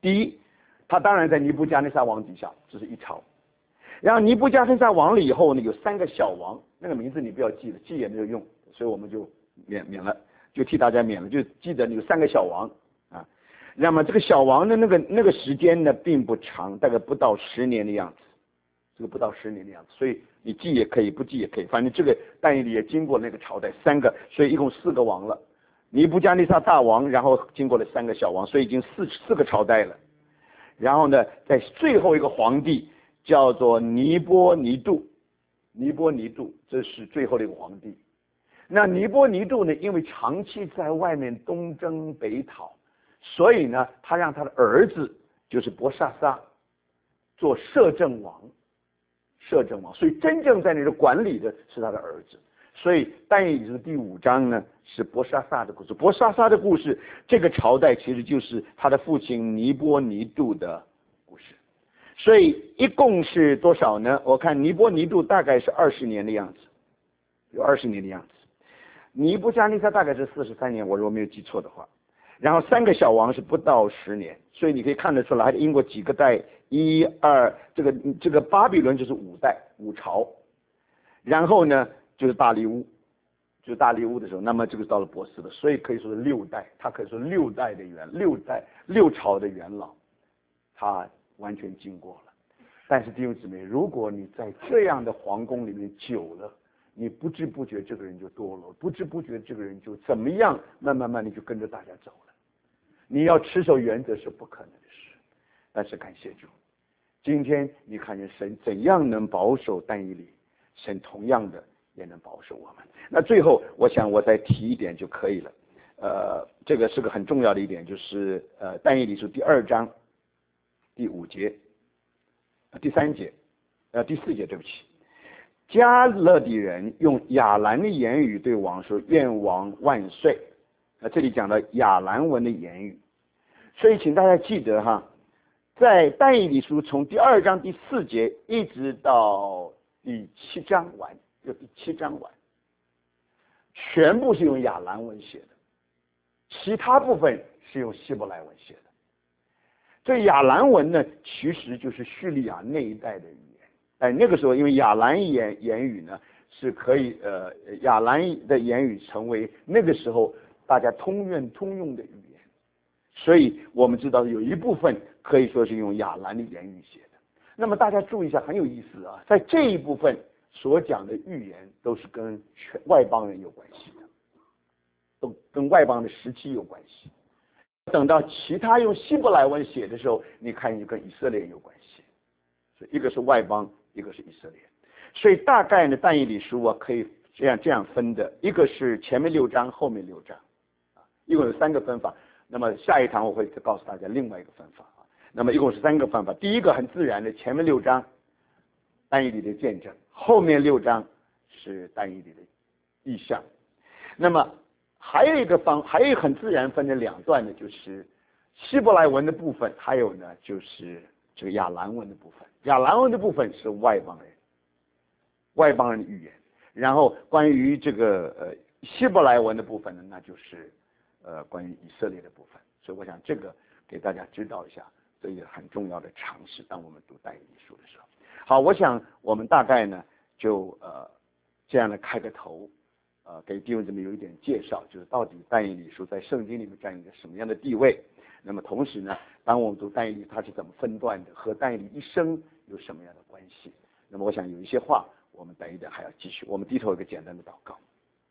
第一，他当然在尼布加内撒王底下，这是一朝。然后尼布加内撒王了以后呢，有三个小王，那个名字你不要记了，记也没有用，所以我们就免免了，就替大家免了，就记得有三个小王啊。那么这个小王的那个那个时间呢，并不长，大概不到十年的样子，这个不到十年的样子，所以你记也可以，不记也可以，反正这个但以理也经过那个朝代三个，所以一共四个王了。尼布加内撒大王，然后经过了三个小王，所以已经四四个朝代了。然后呢，在最后一个皇帝叫做尼波尼度，尼波尼度，这是最后的一个皇帝。那尼波尼度呢，因为长期在外面东征北讨，所以呢，他让他的儿子就是伯沙撒做摄政王，摄政王，所以真正在那里管理的是他的儿子。所以但以理书第五章呢是伯沙撒的故事，伯沙撒的故事，这个朝代其实就是他的父亲尼波尼度的故事。所以一共是多少呢？我看尼波尼度大概是二十年的样子，有二十年的样子。尼布加内撒大概是四十三年，我如果没有记错的话。然后三个小王是不到十年，所以你可以看得出来，英国几个代，一二，这个这个巴比伦就是五代五朝，然后呢就是大利乌，就是大利乌的时候，那么这个到了波斯的，所以可以说是六代，他可以说六代的元六代六朝的元老，他完全经过了。但是弟兄姊妹，如果你在这样的皇宫里面久了，你不知不觉这个人就堕落，不知不觉这个人就怎么样，慢慢慢你就跟着大家走了。你要持守原则是不可能的事，但是感谢主，今天你看见神怎样能保守但以理，神同样的也能保守我们。那最后我想我再提一点就可以了，呃，这个是个很重要的一点，就是呃但以理书第二章第五节、呃、第三节呃第四节，对不起，加勒底人用亚兰的言语对王说愿王万岁。那这里讲到亚兰文的言语，所以请大家记得哈，在但以理书从第二章第四节一直到第七章完，就第七章完，全部是用亚兰文写的，其他部分是用希伯来文写的。这亚兰文呢，其实就是叙利亚那一带的语言。哎，那个时候因为亚兰言言语呢是可以呃亚兰的言语成为那个时候大家通用通用的语言，所以我们知道有一部分可以说是用亚兰的言语写的。那么大家注意一下，很有意思啊，在这一部分所讲的预言都是跟全外邦人有关系的，都跟外邦的时期有关系。等到其他用希伯来文写的时候，你看就跟以色列有关系，所以一个是外邦，一个是以色列。所以大概呢但以理书啊可以这样这样分的，一个是前面六章，后面六章，啊，一共有三个分法。那么下一堂我会告诉大家另外一个分法啊。那么一共是三个分法，第一个很自然的，前面六章但以理的见证，后面六章是但以理的意象。那么还有一个方，还有一个很自然分的两段呢，就是希伯来文的部分，还有呢就是这个亚兰文的部分。亚兰文的部分是外邦人，外邦人的语言。然后关于这个呃希伯来文的部分呢，那就是呃关于以色列的部分。所以我想这个给大家知道一下，这也很重要的常识，当我们读但以理书的时候。好，我想我们大概呢就呃这样的开个头。呃，给弟兄姊妹有一点介绍，就是到底但以理书在圣经里面占一个什么样的地位。那么同时呢，当我们读但以理它是怎么分段的，和但以理一生有什么样的关系。那么我想有一些话我们等一等还要继续，我们低头一个简单的祷告。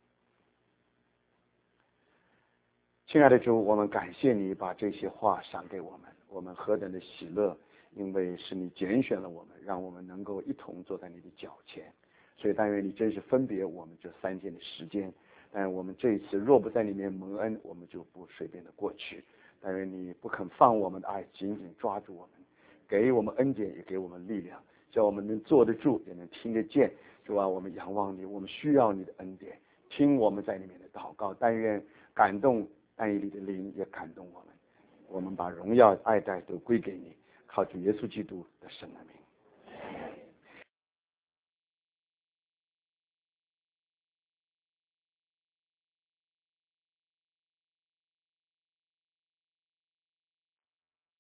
亲爱的主，我们感谢你把这些话赏给我们，我们何等的喜乐，因为是你拣选了我们，让我们能够一同坐在你的脚前。所以但愿你真是分别我们这三天的时间，但我们这一次若不在里面蒙恩，我们就不随便的过去。但愿你不肯放我们的爱，紧紧抓住我们，给我们恩典，也给我们力量，叫我们能坐得住，也能听得见。主啊，我们仰望你，我们需要你的恩典，听我们在里面的祷告。但愿感动但以理的灵也感动我们，我们把荣耀爱戴都归给你，靠主耶稣基督的圣名。